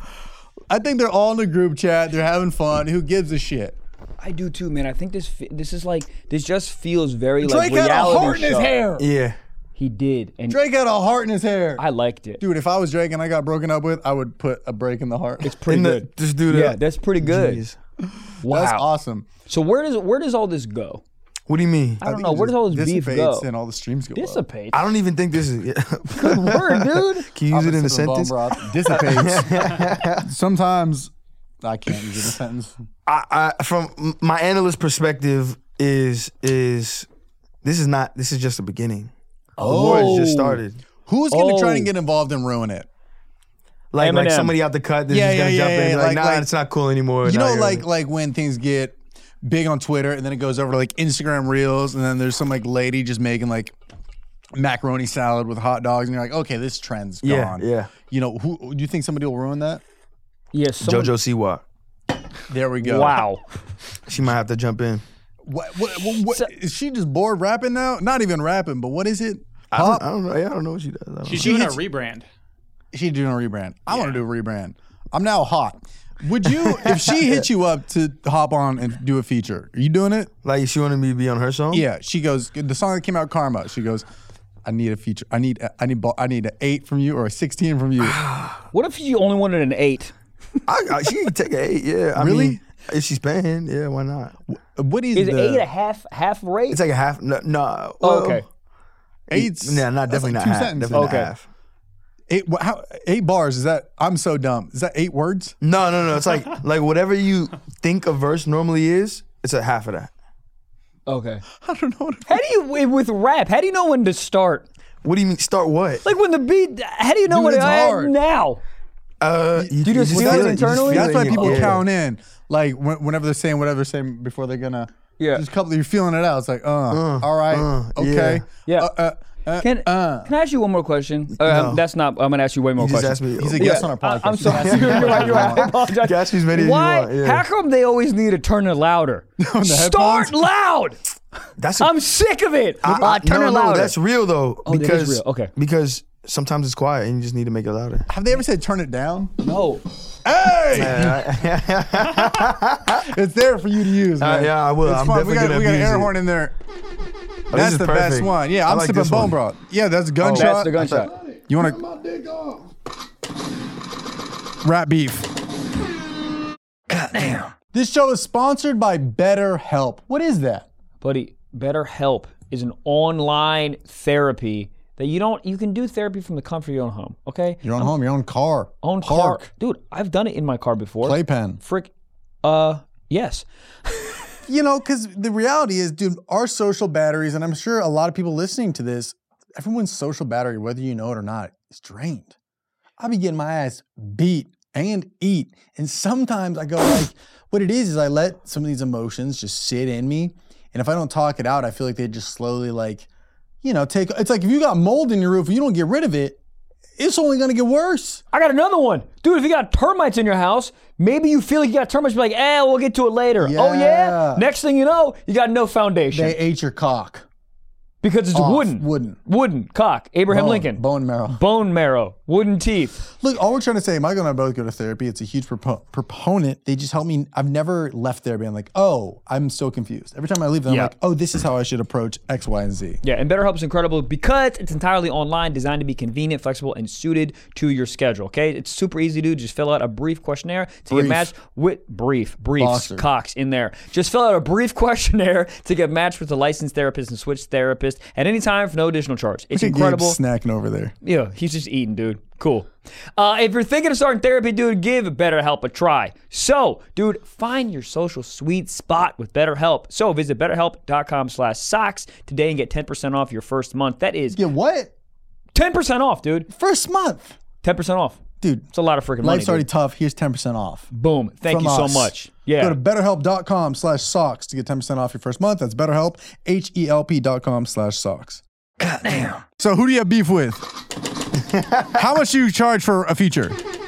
I think they're all in the group chat. They're having fun. Who gives a shit? I do too, man. I think this fe- this is like this just feels very Drake like had a reality heart in his show. hair. Yeah. He did, and Drake had a heart in his hair. I liked it. Dude, if I was Drake and I got broken up with, I would put a break in the heart. It's pretty In the- good. Just do that. Yeah, that's pretty good. Jeez. Wow. That's awesome. So where does where does all this go? What do you mean? I don't think know. it Where does just all this beef dissipates go? and all the streams go up. Dissipates. I don't even think this is. Yeah. Good word, dude. Can you use it in a Opposite of bone sentence? broth. Dissipates. Sometimes I can't use it in a sentence. I, I, from m- my analyst perspective, is is this is not. This is just the beginning. The war has just started. Who's gonna try Oh. and get involved and ruin it? Like like Eminem. somebody out the cut that's Yeah, just gonna yeah, jump yeah, in and be yeah, like, like- nah, like- it's not cool anymore. You Now know, you're like gonna- like when things get big on Twitter and then it goes over to like Instagram Reels and then there's some like lady just making like macaroni salad with hot dogs and you're like, okay, this trend's Yeah, gone. yeah. You know, who do you think somebody will ruin that? Yes. someone- JoJo Siwa. There we go. Wow. She might have to jump in. What, what, what, what is she just bored rapping now? Not even rapping, but what is it? I Pop? don't, I don't know. Yeah, I don't know what she does. I don't She's She doing a hits- rebrand. She's doing a rebrand. I want to do a rebrand. I'm now hot. Would you, if she hit you up to hop on and do a feature, are you doing it? Like she wanted me to be on her song. Yeah. She goes, the song that came out, Karma. She goes, I need a feature. I need, I need, I need an eight from you or a sixteen from you. What if you only wanted an eight? I, I, she can take an eight. Yeah, I Really? mean, if she's paying, yeah, why not? What is, Is the? eight a half half rate? It's like a half. No, no Oh, well, okay. Eight's Yeah, not that's definitely like not two half. sentences. Definitely Okay. not half. Eight, wha- how, eight bars, is that, I'm so dumb. Is that eight words? No, no, no. It's like like whatever you think a verse normally is, it's a half of that. Okay. I don't know what How do you with rap? How do you know when to start? What do you mean? Start what? Like when the beat. How do you know Dude, when it's to hard. now? Uh, you, you just feel it you just internally? feel That's it why in your- people yeah. count in. Like when, whenever they're saying whatever they're saying before they're gonna. Yeah. Just a couple. You're feeling it out. It's like, uh, all right, uh, okay, Yeah. Uh, uh, uh, Can uh. Can I ask you one more question? Uh, No. That's not. I'm gonna ask you way more You just questions. asked me. He's a Yeah. guest on our podcast. I, I'm sorry. You're right. You're right. I apologize. Got you as many as you Why? want, yeah. How come they always need to turn it louder? the Start headphones? loud. That's a, I'm sick of it. I- Uh, I- turn no, it no, louder. that's real though. Oh, that is because real. Okay. because sometimes it's quiet and you just need to make it louder. Have they ever said turn it down? no. Hey, it's there for you to use, Uh, man. yeah, I will. It's I'm fun. definitely we got, gonna we got an abuse air it. horn in there. this That's is the best perfect. one. Yeah, I I'm like sipping this bone one. broth. Yeah, that's a gunshot. That's the gunshot. You want to rat beef? Goddamn. This show is sponsored by BetterHelp. What is that? Buddy, BetterHelp is an online therapy that you don't. You can do therapy from the comfort of your own home. Okay. Your own home, your own car, Own park, car, dude. I've done it in my car before. playpen. Frick. Uh. Yes. You know, because the reality is, dude, our social batteries, and I'm sure a lot of people listening to this, everyone's social battery, whether you know it or not, is drained. I be getting my ass beat and eat. And sometimes I go like, what it is is I let some of these emotions just sit in me. And if I don't talk it out, I feel like they just slowly like, you know, take, it's like if you got mold in your roof and you don't get rid of it, it's only gonna get worse. I got another one. Dude, if you got termites in your house, maybe you feel like you got termites, be like, eh, we'll get to it later. Oh, Yeah. yeah? Next thing you know, you got no foundation. They ate your cock. because it's Off. wooden. Wooden. Wooden. Cock. Abraham Bone. Lincoln. Bone marrow. Bone marrow. Wooden teeth. Look, all we're trying to say, Michael and I both go to therapy. It's a huge propo- proponent. They just help me. I've never left there being like, oh, I'm so confused. Every time I leave them, Yeah. I'm like, oh, this is how I should approach X, Y, and Z. Yeah, and BetterHelp is incredible because it's entirely online, designed to be convenient, flexible, and suited to your schedule. Okay, it's super easy to do. Just fill out a brief questionnaire to Brief. get matched with brief, briefs, Boxer. cocks in there. Just fill out a brief questionnaire to get matched with a licensed therapist and switch therapist at any time for no additional charge. It's Look at Gabe incredible. snacking over there. Yeah, he's just eating, dude. Cool. Uh, if you're thinking of starting therapy, dude, give BetterHelp a try. So, dude, find your social sweet spot with BetterHelp. So visit betterhelp.com slash socks today and get ten percent off your first month. That is Yeah, what? ten percent off, dude. First month. ten percent off. Dude, It's a lot of freaking money. life's already Dude. tough. Here's ten percent off. Boom. Thank From you so us. much. Yeah. Go to betterhelp.com slash socks to get ten percent off your first month. That's betterhelp, H-E-L-P dot com slash socks. Goddamn. So who do you have beef with? How much do you charge for a feature?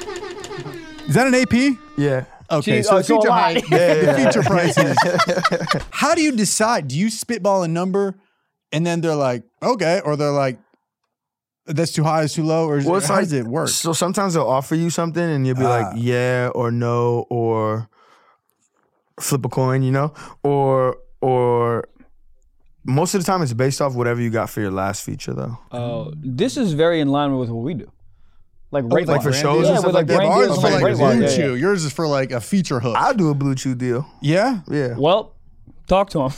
Is that an A P? Yeah. Okay, Jeez, so oh, the so feature a lot. height, the feature prices. How do you decide? Do you spitball a number and then they're like, okay, or they're like, that's too high, it's too low, or is, Well, it's how like, does it work? So sometimes they'll offer you something and you'll be Ah. like, yeah or no, or flip a coin, you know? Or or most of the time it's based off whatever you got for your last feature though. Uh, this is very in line with what we do. Like rate like for wise. shows yeah, and stuff with like that? brand Ours deals is and for like like rate wise, blue yeah, yeah. chew. Yours is for like a feature hook. I'll do a blue chew deal. yeah? Yeah. Well, talk to him.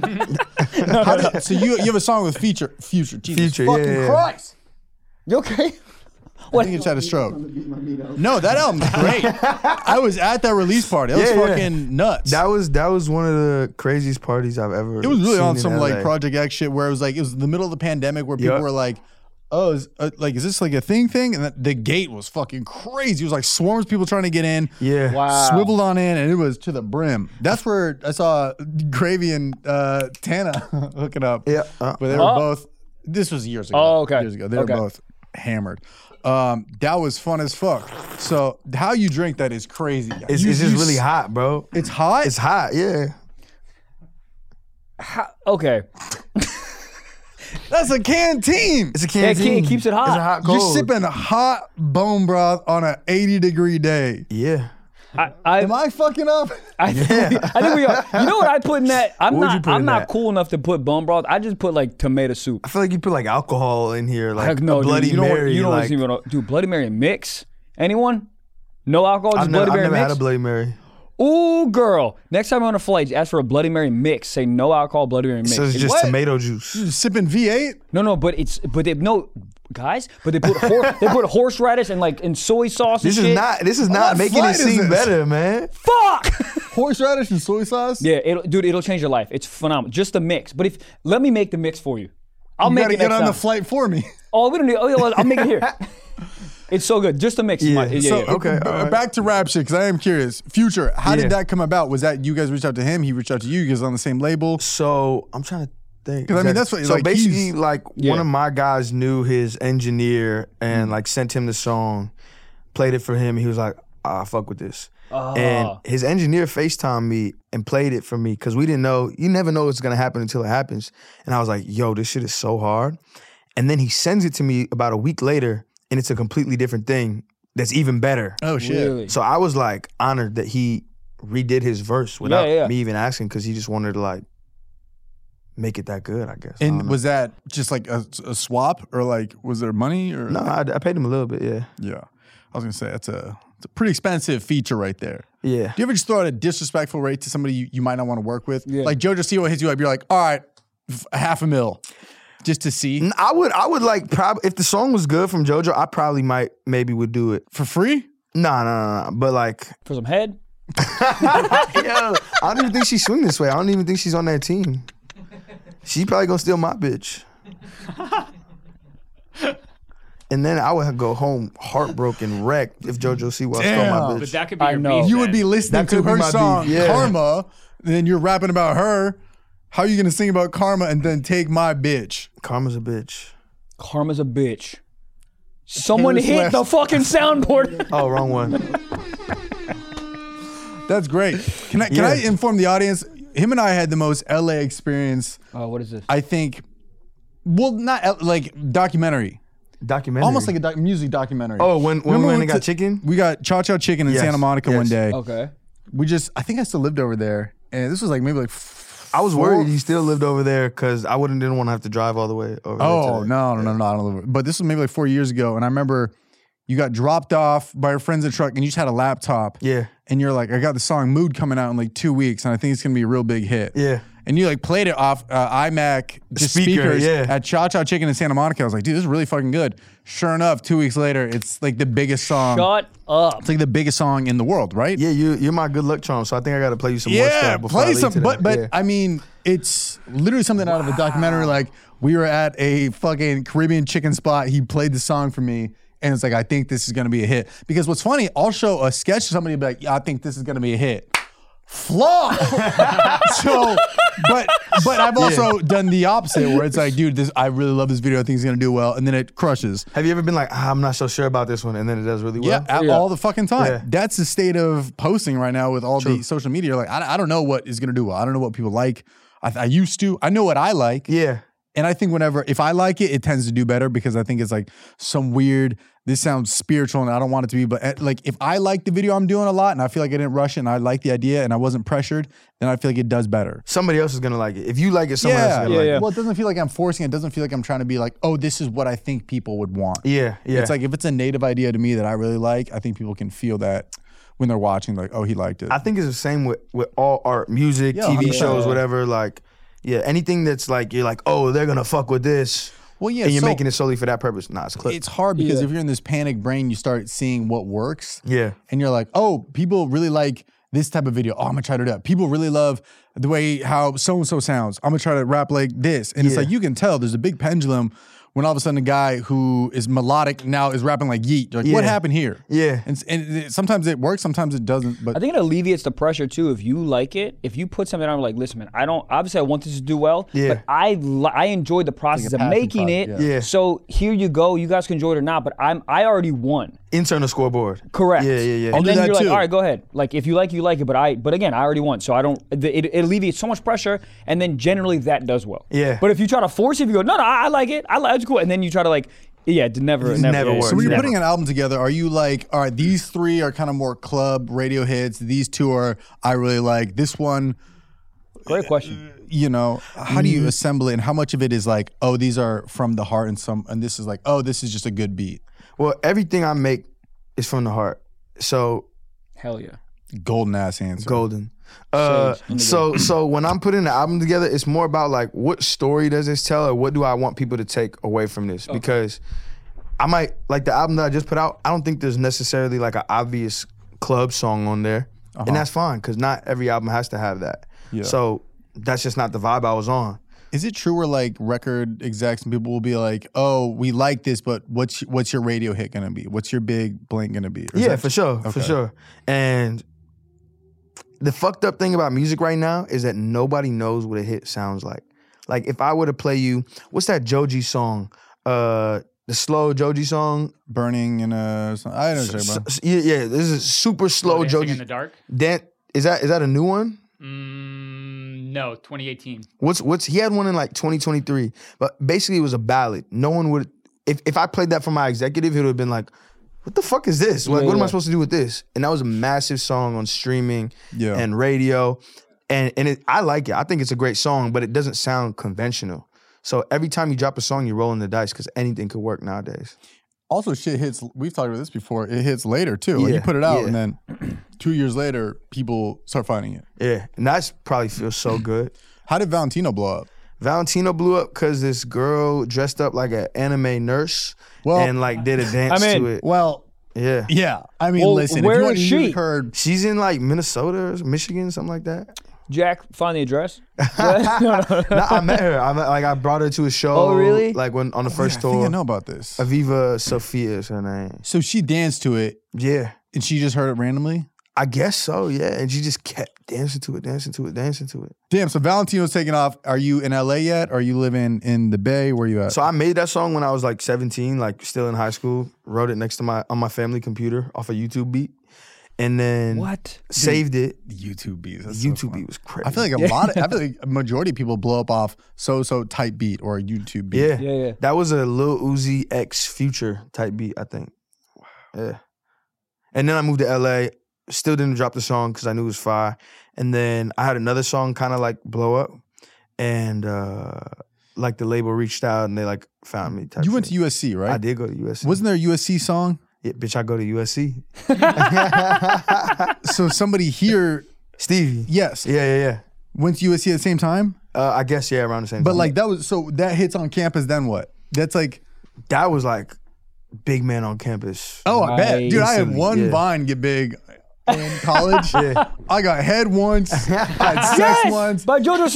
How did- so you you have a song with feature, future, Jesus Future, yeah, fucking yeah, yeah. Christ. You okay? I think it's had a stroke. No, that album's great. I was at that release party. That was Yeah, yeah. fucking nuts. That was that was one of the craziest parties I've ever It was really seen on in some L A. like Project X shit where it was like it was the middle of the pandemic where people Yup. were like, "Oh, is, uh, like is this like a thing thing?" And that, the gate was fucking crazy. It was like swarms of people trying to get in. Yeah. Wow. Swiveled on in, and it was to the brim. That's where I saw Gravy and uh, Tana hooking up. Yeah. Uh, but they were Oh. both. This was years ago. Oh, okay. Years ago, they Okay. were both hammered. Um, that was fun as fuck. So how you drink that is crazy. It's, You- it's just you really s- hot, bro. It's hot. It's hot, yeah. Okay. That's a canteen. It's a Yeah, it canteen. keeps it hot. It's a hot You're cold. sipping hot bone broth on an eighty degree day. Yeah. I, I, Am I fucking up? I, think we, I think we are. You know what I put in that? I'm What would you not. put I'm in not that? cool enough to put bone broth. I just put like tomato soup. I feel like you put like alcohol in here, like Heck no, a Bloody dude. You know Mary. what? You know like, what's even? Dude, Bloody Mary mix. Anyone? No alcohol, just I've never, Bloody I've Mary never mix. had a Bloody Mary. Ooh, girl. Next time you're on a flight, ask for a Bloody Mary mix. Say no alcohol Bloody Mary mix. So it's just What? tomato juice. You're sipping V eight? No, no, but it's but they no guys, but they put hor- they put horseradish and like and soy sauce. This and is shit. not. This is not what making it flight is seem this? better, man. Fuck. Horseradish and soy sauce? Yeah, it'll, dude, it'll change your life. It's phenomenal. Just the mix. But if let me make the mix for you. I'll You make gotta it get next on the time. flight for me. Oh, we don't need. Oh, yeah, well, I'll make it here. It's so good. Just the mix. is Yeah, my- yeah, So yeah. okay, b- all right. back to rap shit, because I am curious. Future, how Yeah. did that come about? Was that you guys reached out to him? He reached out to you? You guys on the same label? So I'm trying to think. 'Cause, I mean, that's what- So like, basically, he's- like Yeah. one of my guys knew his engineer and like sent him the song, played it for him. He was like, "Ah, fuck with this." And his engineer FaceTimed me and played it for me because we didn't know. You never know what's gonna happen until it happens. And I was like, "Yo, this shit is so hard." And then he sends it to me about a week later, and it's a completely different thing that's even better. Oh, shit. Really? So I was like honored that he redid his verse without Yeah, yeah. me even asking because he just wanted to like make it that good, I guess. I don't And know. was that just like a, a swap, or like was there money? Or no, I, I paid him a little bit, yeah. Yeah, I was gonna say that's a, it's a pretty expensive feature right there. Yeah. Do you ever just throw out a disrespectful rate to somebody you, you might not want to work with? Yeah. Like Jojo Siwa hits you up, you're like, all right, f- half a mil, just to see N- I would I would like probably if the song was good from JoJo, I probably might maybe would do it. for free. Nah, nah, nah, nah. But like For some head. yo, I don't even think she swing this way. I don't even think she's on that team. She probably gonna steal my bitch. And then I would go home heartbroken, wrecked if JoJo Siwa stole Damn. my bitch. But that could be I your know. beef You then. would be listening That to could be her my beef, song yeah. Karma, then you're rapping about her. How are you gonna sing about Karma and then take my bitch? Karma's a bitch. Karma's a bitch. Someone Taylor hit Swift. the fucking soundboard. Oh, wrong one. That's great. Can I can Yeah. I inform the audience? Him and I had the most L A experience. Oh, what is this? I think. Well, not L- like documentary. Documentary. Almost like a doc- music documentary. Oh, when when Remember we we went and went got to- chicken? We got Chow Chow Chicken in Yes, Santa Monica one yes. day. Okay. We just, I think I still lived over there, and this was like maybe like. f- I was four- worried he still lived over there because I wouldn't didn't want to have to drive all the way over Oh there. today. no, no, no, no! I don't live. But this was maybe like four years ago, and I remember you got dropped off by your friends in the truck, and you just had a laptop. Yeah. And you're like, I got the song "Mood" coming out in like two weeks, and I think it's gonna be a real big hit. Yeah. And you like played it off uh, iMac just Speaker, speakers yeah. at Chow Chow Chicken in Santa Monica. I was like, dude, this is really fucking good. Sure enough, two weeks later, it's like the biggest song. Shut up. It's like the biggest song in the world, right? Yeah, you you're my good luck charm, so I think I got to play you some more Yeah, stuff before I play leave some. today. But but Yeah. I mean, it's literally something out of a documentary. Like we were at a fucking Caribbean chicken spot. He played the song for me, and it's like I think this is gonna be a hit. Because what's funny, I'll show a sketch to somebody and be like, yeah, I think this is gonna be a hit. Flop. So, but but I've also done the opposite where it's like, dude, this I really love this video. I think it's gonna do well, and then it crushes. Have you ever been like, ah, I'm not so sure about this one, and then it does really well? Yeah, at- Yeah. all the fucking time. Yeah. That's the state of posting right now with all the True. social media. Like, I, I don't know what is gonna do well. I don't know what people like. I, I used to. I know what I like. Yeah. And I think whenever, if I like it, it tends to do better because I think it's like some weird, this sounds spiritual and I don't want it to be, but uh, like if I like the video I'm doing a lot and I feel like I didn't rush it and I like the idea and I wasn't pressured, then I feel like it does better. Somebody else is gonna like it. If you like it, someone else is gonna Yeah, like yeah. it. Well, it doesn't feel like I'm forcing it. It doesn't feel like I'm trying to be like, oh, this is what I think people would want. Yeah, yeah. It's like if it's a native idea to me that I really like, I think people can feel that when they're watching, like, oh, he liked it. I think it's the same with, with all art, music, Yeah, T V one hundred percent. shows, whatever. Like, yeah, anything that's like you're like, oh, they're gonna fuck with this. well, yeah, and you're so making it solely for that purpose. Nah, it's clip. it's hard because Yeah. if you're in this panic brain, you start seeing what works. yeah. And you're like, oh, people really like this type of video. Oh, I'm gonna try to do that. People really love the way how so and so sounds. I'm gonna try to rap like this. And it's Yeah. like you can tell there's a big pendulum when all of a sudden a guy who is melodic now is rapping like Yeet. You're like, what Yeah. happened here? Yeah. And, and it- sometimes it works, sometimes it doesn't. But I think it alleviates the pressure too if you like it. If you put something on, like, listen, man, I don't. Obviously, I want this to do well. Yeah. But I li- I enjoyed the process a of passion making project, it. yeah. Yeah. So here you go. You guys can enjoy it or not. But I'm I already won. Internal scoreboard. Correct. Yeah, yeah, yeah. I'll And do then that you're like, too. all right, go ahead. Like if you like, you like it. But I, but again, I already won. So I don't. It, it, it alleviates so much pressure. And then generally that does well. Yeah. But if you try to force it, if you go, no, no, I, I like it. I like it's cool. And then you try to like, yeah, it never, just never, never yeah, works. So when you're Never. putting an album together, are you like, all right, these three are kind of more club radio hits. These two are I really like. This one, Great question. you know, how do Mm-hmm. you assemble it, and how much of it is like, oh, these are from the heart, and some, and this is like, oh, this is just a good beat. Well, everything I make is from the heart. So Hell yeah. Golden ass answer. Golden. Uh, Sage in the so so when I'm putting the album together, it's more about like what story does this tell, or what do I want people to take away from this? Because I might like the album that I just put out. I don't think there's necessarily like an obvious club song on there, Uh-huh. and that's fine because not every album has to have that. Yeah. So that's just not the vibe I was on. Is it true where like record execs and people will be like, "Oh, we like this, but what's what's your radio hit gonna be? What's your big blank gonna be?" Or is Yeah, that- for sure, for Okay. sure. And the fucked up thing about music right now is that nobody knows what a hit sounds like. Like if I were to play you, what's that Joji song? Uh, the slow Joji song. Burning in a. I don't know, S- bro. s- yeah, yeah. This is super slow Dancing Joji. in the Dark. Dan, is that is that a new one? Mm, no, twenty eighteen. What's what's he had one in like twenty twenty-three, but basically it was a ballad. No one would if if I played that for my executive, it would have been like, what the fuck is this? Like, Yeah, what am I yeah. supposed to do with this? And that was a massive song on streaming Yeah. and radio. And and it, I like it. I think it's a great song, but it doesn't sound conventional. So every time you drop a song, you're rolling the dice because anything could work nowadays. Also, shit hits. We've talked about this before. It hits later too. Like you Yeah, put it out, yeah. and then two years later, people start finding it. Yeah, and that's probably feels so good. How did Valentino blow up? Valentino blew up because this girl dressed up like an anime nurse Well- and like did a dance I'm in. to it. Well, Yeah. yeah. I mean, Well, listen. where if you want is you she? heard, She's in like Minnesota or Michigan, something like that. Jack, find the address. No, I met her. I met, like I brought her to a show. Oh, really? Like when on the Wait, first I think I tour. know about this. Aviva Sophia is her name. So she danced to it, Yeah. and she just heard it randomly. I guess so, yeah. And she just kept dancing to it, dancing to it, dancing to it. Damn. So Valentino's taking off. Are you in L A yet? Are you living in the Bay? Where you at? So I made that song when I was like seventeen, like still in high school. Wrote it next to my on my family computer off a YouTube beat. And then What? saved it. YouTube beats. The That's so YouTube fun. beat was crazy. I feel like a lot. Of, I feel like a majority of people blow up off so so type beat or a YouTube beat. Yeah. Yeah, yeah. That was a Lil Uzi X Future type beat, I think. Yeah. And then I moved to L A. Still didn't drop the song because I knew it was fire. And then I had another song kind of like blow up. And uh like the label reached out and they like found me. Type You went shit. to U S C, right? I did go to U S C. Wasn't there a U S C song? Yeah, bitch, I go to U S C. So somebody here, Stevie. yes, Yeah, yeah, yeah. went to U S C at the same time. Uh, I guess, yeah, around the same But time. like that was so that hits on campus. Then what? That's like that was like big man on campus. oh I bet, dude. I had Instantly, one yeah. Vine get big in college. Yeah. I got head once, I had sex Yes! once, By Jojo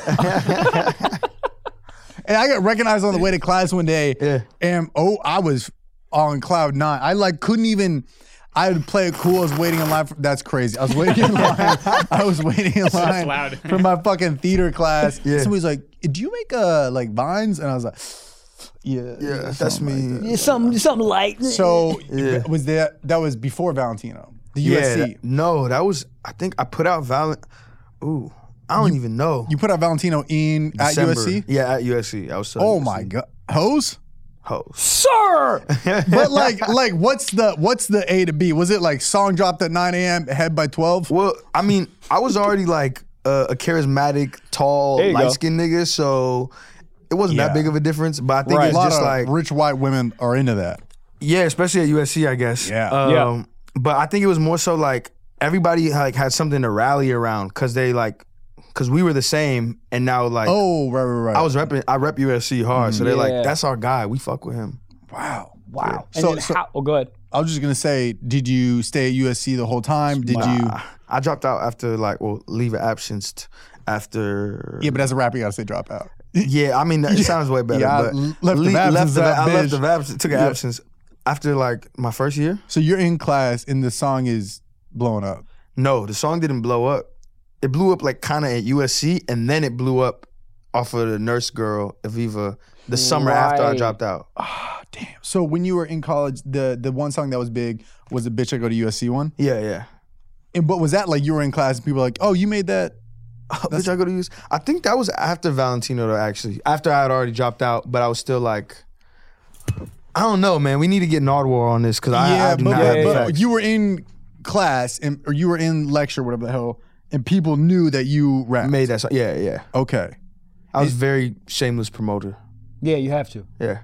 Siwa. and I got recognized on the way to class one day. Yeah. And oh, I was on cloud nine. I like couldn't even. I would play it cool. I was waiting in line. For, that's crazy. I was waiting in line. I was waiting in line loud. for my fucking theater class. Yeah. Somebody's like, "Do you make uh like vines?" And I was like, "Yeah, Yeah, that's something like me. that." Yeah, something, something light. So Yeah. was that that was before Valentino, the Yeah, U S C. that- no, that was, I think I put out Valent. Ooh, I don't even know. You put out Valentino in at U S C. Yeah, at U S C. I was so Oh U S C. my god, hose. Hoes. Sir! But like, like, what's the what's the A to B? Was it like song dropped at nine a.m. head by twelve? Well, I mean, I was already like uh, a charismatic, tall, There you go. light skinned nigga, so it wasn't Yeah. that big of a difference. But I think Right. A it's lot just of like, rich white women are into that. yeah, especially at U S C, I guess. Yeah. Um, Yeah. But I think it was more so like everybody like had something to rally around because they like, because we were the same, and now like Oh, right, right, right. I was repping, I rep U S C hard, so they're Yeah. like, that's our guy, we fuck with him. wow. Wow. And So- then so- how, oh, go ahead. I was just gonna say, did you stay at U S C the whole time? Did you? Nah. I dropped out after like, well, leave of absence t- after. Yeah, but as a rapper, you gotta say drop out. Yeah, I mean, that sounds way better. Yeah, I but l- left of le- absence, left of, that I left bitch. of absence, took an Yeah. absence after like my first year. So you're in class, and the song is blowing up. No, the song didn't blow up. It blew up like kind of at U S C, and then it blew up off of the Nurse Girl, Aviva, the summer after I Right. dropped out. Damn. So when you were in college, the the one song that was big was the "Bitch I Go to U S C" one. Yeah, yeah. And but was that like you were in class and people were like, "Oh, you made that"? Bitch, I go to use. I think that was after Valentino, though. Actually, after I had already dropped out, but I was still like, I don't know, man. We need to get Nardwar on this because I, I do but, not but- have the but facts. you were in class and or you were in lecture, whatever the hell, and people knew that you rapped. made that song. Yeah, yeah. Okay. I was very shameless promoter. Yeah, you have to. Yeah.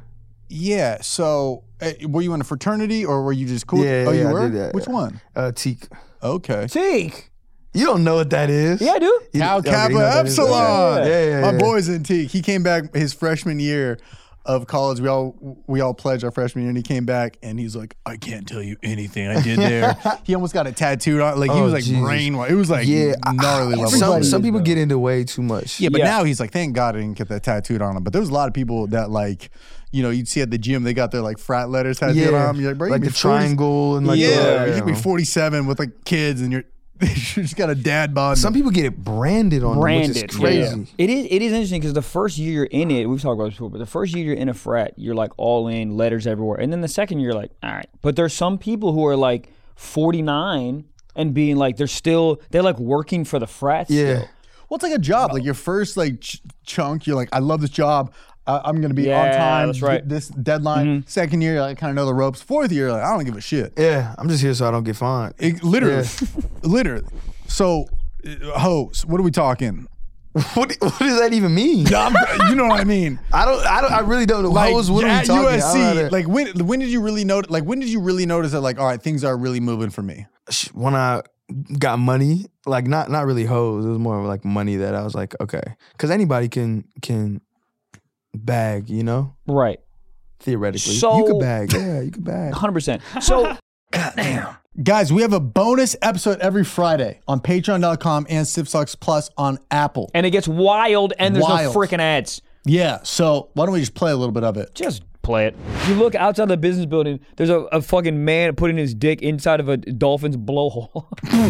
Yeah. So, uh, were you in a fraternity or were you just cool? Yeah, oh, yeah, you I were. did that, Which yeah. one? Uh, Teak. Okay. Teak. You don't know what that is? Yeah, I do. You- Tau okay, Kappa you know what that is? Epsilon. Yeah, yeah, yeah. My boy's in Teak. He came back his freshman year of college. We all we all pledged our freshman year, and he came back and he's like, I can't tell you anything I did there. He almost got it tattooed on. Like he Oh, was like Jesus. brainwashed. It was like Yeah, gnarly I- level. some shit. some people get into way too much. Yeah, but Yeah. now he's like, thank God I didn't get that tattooed on him. But there was a lot of people that like, you know, you'd see at the gym, they got their like frat letters tattooed yeah. on them. You're like, bro, you like be the forty triangle and like yeah, the, you should be forty-seven with like kids and you're you just got a dad bod. Some people get it branded on Branded. them, which is crazy. Yeah. It is. It is interesting because the first year you're in it, we've talked about this before, but the first year you're in a frat, you're like all in, letters everywhere, and then the second year, you're like, all right. But there's some people who are like forty-nine and being like, they're still, they're like working for the frat. Yeah. Still. Well, it's like a job. Like your first like ch- chunk, you're like, I love this job. I- I'm gonna be on Yeah, time. that's right. This deadline. Second year, I kind of know the ropes. Fourth year, like I don't give a shit. Yeah, I'm just here so I don't get fined. It, literally, literally. So, uh, hoes. What are we talking? What, what does that even mean? I'm, you know what I mean? I don't. I don't. I really don't know. Like Hoes, what are we at talking? U I S don't know how C, to- like when when did you really notice? Like when did you really notice that? Like, all right, things are really moving for me. when I got money, like not not really hoes. It was more of like money that I was like, okay, because anybody can can bag, you know, Right. theoretically. So- you could bag, yeah, you could bag. one hundred percent. So, Guys, we have a bonus episode every Friday on patreon dot com and Stiff Socks Plus on Apple. and it gets wild, and there's Wild. no freaking ads. Yeah, so why don't we just play a little bit of it? Just play it. You look outside the business building, there's a, a fucking man putting his dick inside of a dolphin's blowhole.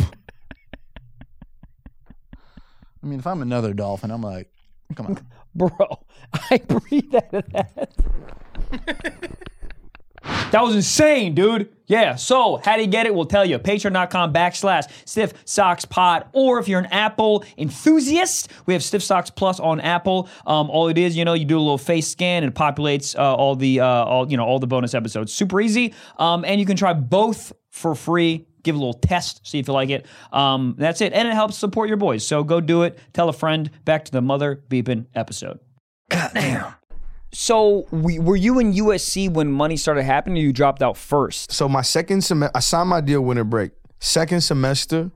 I mean, if I'm another dolphin, I'm like, come on. Bro, I breathe out of that. That was insane, dude. Yeah, so how do you get it? We'll tell you. Patreon dot com backslash Stiff Socks Pod. Or if you're an Apple enthusiast, we have Stiff Socks Plus on Apple. Um, all it is, you know, you do a little face scan and it populates uh, all the uh, all you know all the bonus episodes. Super easy. Um, and you can try both for free. Give a little test, see if you like it. Um, that's it. And it helps support your boys. So go do it. Tell a friend. Back to the mother beeping episode. Goddamn. So we, were you in U S C when money started happening, or you dropped out first? So my second semester, I signed my deal winter break. Second semester,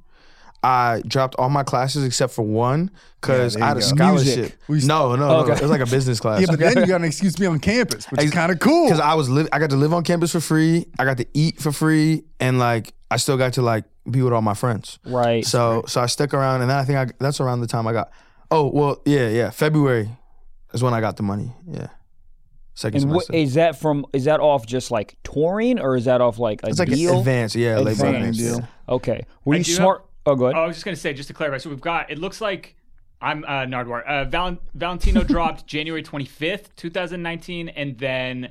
I dropped all my classes except for one because Yeah, there I had a you go. scholarship. Music. We- No, no, Okay. no. It was like a business class. Yeah, but then you got an excuse to be on campus, which is kind of cool. Because I was li- I got to live on campus for free. I got to eat for free, and like I still got to like be with all my friends. Right. So so I stuck around, and then I think I, that's around the time I got. Oh well, yeah, yeah. February is when I got the money. Yeah, second And what semester. is that from? Is that off just like touring, or is that off like a It's like deal? an advance. Yeah, labor Advance. advance. Deal. Yeah. Okay. Were I you do smart? oh, go ahead. Oh, I was just gonna say, just to clarify. So we've got. It looks like I'm uh, Nardwar. Uh, Val- Valentino dropped January twenty-fifth, twenty nineteen, and then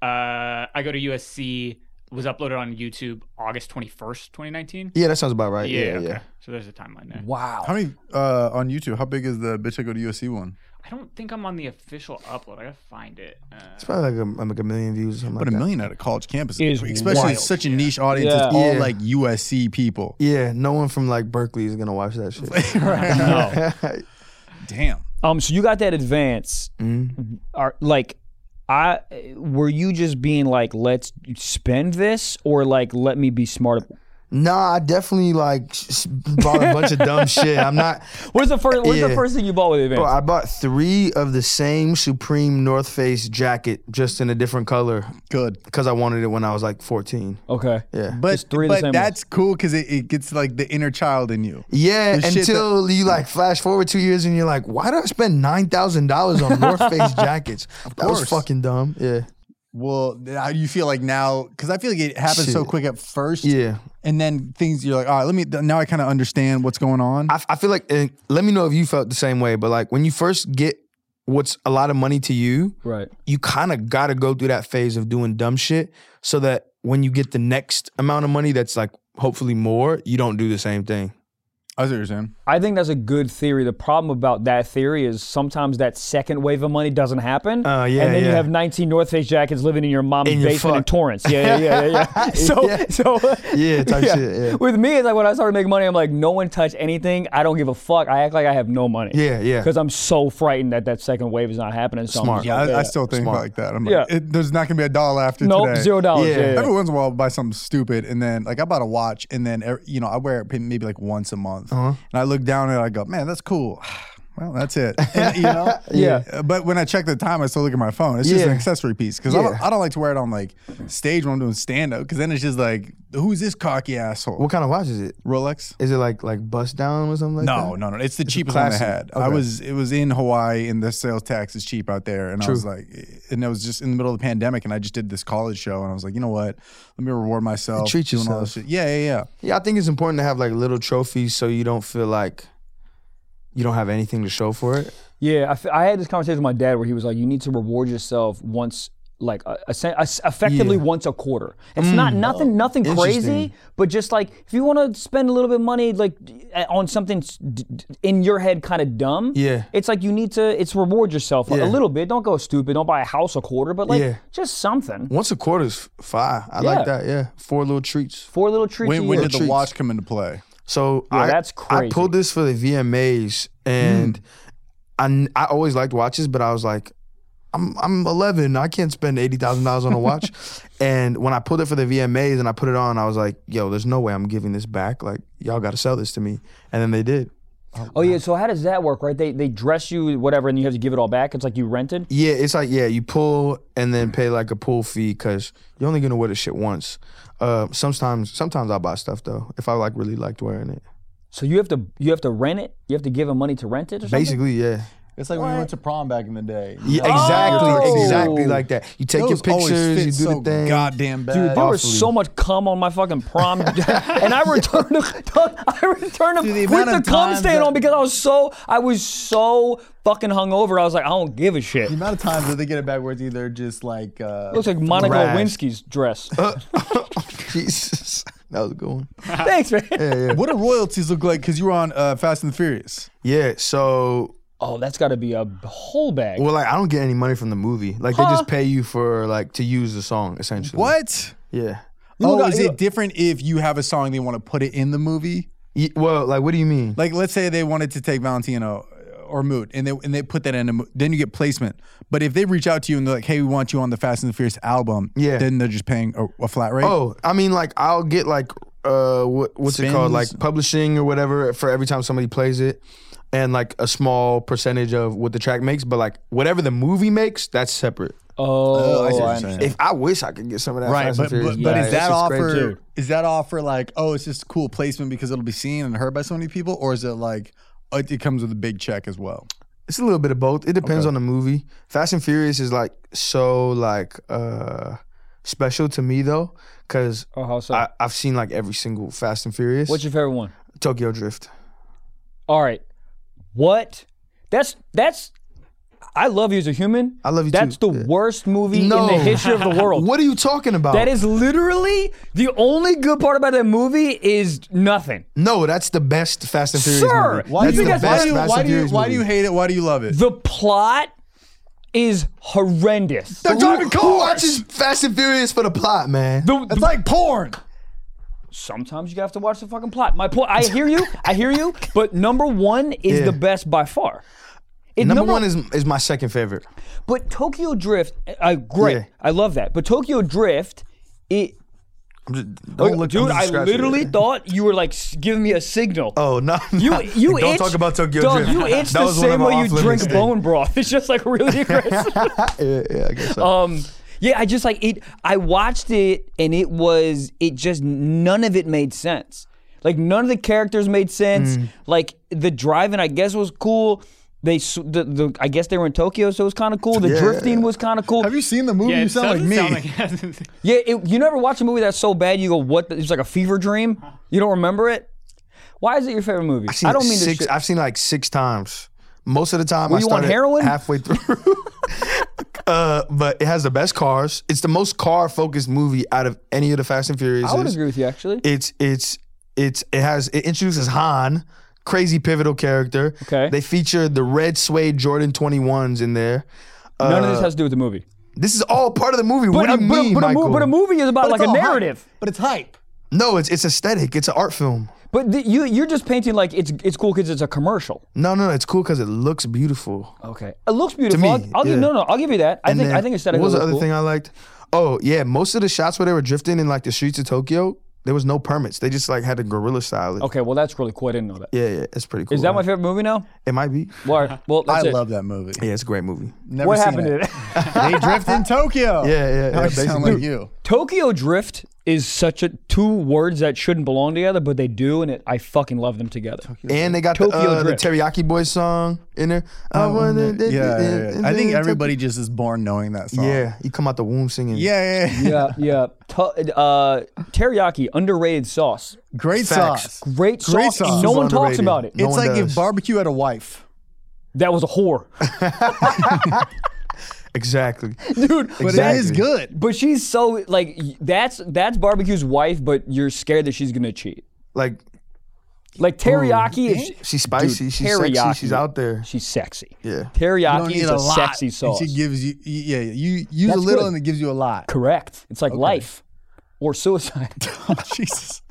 uh, I go to U S C. Was uploaded on YouTube August twenty-first, twenty nineteen. Yeah, that sounds about right. Yeah, yeah. okay. So there's a timeline there. Wow. How many uh, on YouTube? How big is the bitch I go to U S C one? I don't think I'm on the official upload. I gotta find it. Uh, It's probably like a, like a million views or something But like a that. million at a college campus, Is especially wild. it's such a niche audience. Yeah. It's all Yeah. like U S C people. Yeah, no one from like Berkeley is gonna watch that shit. Right. Damn. Um. So you got that advance. Mm-hmm. Are like, I were you just being like, let's spend this, or like, let me be smart? Nah, I definitely like s- bought a bunch of dumb shit. I'm not. What's the first? What's the Yeah. first thing you bought with the advance? Bro, I bought three of the same Supreme North Face jacket, just in a different color, Good. because I wanted it when I was like fourteen. okay. Yeah. But, Just three of the but same that's cool because it, it gets like the inner child in you. Yeah, The shit until you like flash forward two years and you're like, why did I spend nine thousand dollars on North Face jackets? That was course. fucking dumb. Yeah. Well, how do you feel like now? Because I feel like it happens so Shit. quick at first. Yeah. And then things you're like, all right, let me, now I kind of understand what's going on. I, I feel like, and let me know if you felt the same way, but like when you first get what's a lot of money to you, Right. you kind of got to go through that phase of doing dumb shit so that when you get the next amount of money that's like hopefully more, you don't do the same thing. I see what you're saying. I think that's a good theory. The problem about that theory is sometimes that second wave of money doesn't happen. Uh, yeah, and then you yeah. have nineteen North Face jackets living in your mom's And you're basement in fucked. Torrance. Yeah, yeah, yeah, yeah. So, Yeah. so Yeah, type shit, yeah. With me, it's like when I started making money, I'm like, no one touch anything. I don't give a fuck. I act like I have no money. Yeah, yeah. Because I'm so frightened that that second wave is not happening. So I'm Smart. just Yeah, like, I, I still think Smart. like that. I'm Yeah. like, it, there's not gonna be a dollar after Nope, today. zero dollars. Yeah. Yeah, yeah. Every once in a while, I'll buy something stupid, and then like I bought a watch, and then er, you know I wear it maybe like once a month, Uh-huh. and I look down and I go, man, that's cool. Well, that's it. And, you know, Yeah. Uh, But when I check the time, I still look at my phone. It's just Yeah. an accessory piece because I, don't, Yeah. I don't like to wear it on like stage when I'm doing stand up because then it's just like, who's this cocky asshole? What kind of watch is it? Rolex? Is it like like bust down or something like that? No, no, no. It's the It's a cheapest one I classic. had. I Okay. was it was in Hawaii and the sales tax is cheap out there. And I True. was like, and it was just in the middle of the pandemic and I just did this college show and I was like, you know what? Let me reward myself. treat doing all this yourself. shit. Yeah, yeah, yeah. Yeah, I think it's important to have like little trophies so you don't feel like you don't have anything to show for it. Yeah, I, f- I had this conversation with my dad where he was like, you need to reward yourself once, like, a, a, a, effectively Yeah. once a quarter. It's not nothing, nothing crazy, Interesting. but just like if you want to spend a little bit of money, like on something s- d- d- in your head kind of dumb. Yeah. it's like you need to. It's reward yourself a- Yeah. a little bit. Don't go stupid. Don't buy a house a quarter, but like Yeah. just something. Once a quarter's fire. I Yeah. like that. Yeah, four little treats. Four little treats. When, a when year. did the treats. watch come into play? So Yeah, I, that's I crazy. pulled this for the V M As, and I n- I always liked watches, but I was like, I'm I'm eleven. I can't spend eighty thousand dollars on a watch. And when I pulled it for the V M As and I put it on, I was like, yo, there's no way I'm giving this back. Like y'all got to sell this to me. And then they did. Oh yeah. So how does that work? Right? They they dress you whatever, and you have to give it all back. It's like you rented. Yeah, it's like yeah, you pull and then pay like a pull fee because you're only gonna wear the shit once. Uh, sometimes sometimes I'll buy stuff though if I like really liked wearing it. So you have to you have to rent it. You have to give them money to rent it or something. Basically, yeah. It's like when we went to prom back in the day. Yeah, Oh! exactly, exactly like that. You take your Those always pictures, fit you do so the thing. goddamn bad. Dude, there was Awfully. so much cum on my fucking prom, and I returned to, I returned Dude, the them with amount the of cum times stain that- on because I was so I was so fucking hungover. I was like, I don't give a shit. The amount of times that they get it back where it's either just like uh, Looks like Monica Rash. Lewinsky's dress. Jesus, that was a good one. Thanks, man. Yeah, yeah. what do royalties look like? Because you were on uh, Fast and the Furious. Yeah, so Oh, that's got to be a whole bag. well, like I don't get any money from the movie. Like they just pay you for like to use the song essentially. What? Yeah. Oh, got- is you- it different if you have a song they want to put it in the movie? Ye- Well, like what do you mean? Like, let's say they wanted to take Valentino or Moot, and they and they put that in, a, mo- then you get placement. But if they reach out to you and they're like, "Hey, we want you on the Fast and the Furious album," Yeah. then they're just paying a, a flat rate. Oh, I mean, like I'll get like uh, what, what's it called, Spins? like publishing or whatever for every time somebody plays it, and like a small percentage of what the track makes. But like whatever the movie makes, that's separate. oh, I see what you're I saying. understand. If I wish I could get some of that, right. Fast But and Furious, but, but Yeah, is that that shit's great, offer too. is that offer like, oh, it's just cool placement because it'll be seen and heard by so many people, or is it like oh, it comes with a big check as well? It's a little bit of both. It depends Okay. on the movie. Fast and Furious is like so like uh special to me though, because Oh, how so? I I've seen like every single Fast and Furious. What's your favorite one? Tokyo Drift? All right. What? That's that's. I love you as a human. I love you That's too. the Yeah. worst movie No. in the history of the world. What are you talking about? That is literally the only good part about that movie is nothing. no, that's the best Fast and Furious Sir, movie. why that's do you the think best that's- Why do you Fast why and do you Furious why do you movie. hate it? Why do you love it? The plot is horrendous. They're driving cars. Who watches Fast and Furious for the plot, man? The- It's like porn. sometimes you have to watch the fucking plot. My point. I hear you. I hear you. But number one is Yeah. the best by far. It- Number one is is my second favorite. But Tokyo Drift, uh, great. Yeah. I love that. But Tokyo Drift, it. I'm just, don't look, dude, I'm just I scratching literally it. thought you were like s- giving me a signal. Oh no! You no. you don't itch, talk about Tokyo dog, Drift. You itch That the was one same of way our you drink off-limits thing. bone broth. It's just like really aggressive. yeah, yeah, I guess so. um, yeah, I just like it. I watched it and it was it just none of it made sense. Like none of the characters made sense. Mm. Like the driving, I guess, was cool. They s- the, the I guess they were in Tokyo, so it was kind of cool. The Yeah. drifting was kind of cool. Have you seen the movie? Yeah, you it sound like doesn't me. sound like- Yeah, it, you never watch a movie that's so bad you go, what? The, it's like a fever dream. You don't remember it? Why is it your favorite movie? I've seen I don't it mean to six. shit. I've seen it like six times. Most of the time, Were I you on started heroin? halfway through. uh, but it has the best cars. It's the most car-focused movie out of any of the Fast and Furious. I would agree with you actually. It's it's it's it has it introduces Han crazy pivotal character. Okay. They feature the red suede Jordan twenty-ones in there. None Uh, of this has to do with the movie. This is all part of the movie. But, what do uh, you but, mean, but, a, Michael? mo- but a movie is about But like it's a all hype. narrative. But it's hype. No, it's it's aesthetic. It's an art film. But the, you you're just painting like it's it's cool because it's a commercial. No, no, no. It's cool because it looks beautiful. Okay, it looks beautiful. me, I'll, I'll give yeah. no no. I'll give you that. I And think then, I think aesthetically what was the looks other cool. thing I liked? Oh yeah, most of the shots where they were drifting in like the streets of Tokyo, there was no permits. They just like had to guerrilla style it. Okay, well that's really cool. I didn't know that. Yeah, yeah, it's pretty cool. Is that my man. favorite movie now? It might be. Well, well that's I it. love that movie. Yeah, it's a great movie. Never What seen happened it. to it? They drift in Tokyo. Yeah, yeah, Now yeah, you sound basically. like you. Tokyo Drift is such a two words that shouldn't belong together, but they do, and it, I fucking love them together. And they got the, Tokyo uh, the Drift. Teriyaki Boys song in there. I wanna- Yeah, yeah, yeah. I think everybody just is born knowing that song. Yeah, you come out the womb singing. Yeah, yeah, yeah. Yeah, yeah. To, uh, teriyaki, underrated sauce. Great Facts. sauce. Great sauce. Great and sauce. No Super one talks underrated. about it. No It's one like if does. barbecue had a wife. That was a whore. Exactly. Dude, But that- it is good. But she's so like that's that's barbecue's wife, but you're scared that she's gonna cheat. Like Like teriyaki is she's spicy. Dude, she's sexy. teriyaki. She's out there. she's sexy. Yeah. You don't Teriyaki need is a a, lot. sexy sauce. It gives you, yeah, you use That's a little good. and it gives you a lot. Correct. It's like life or suicide. Oh, Jesus.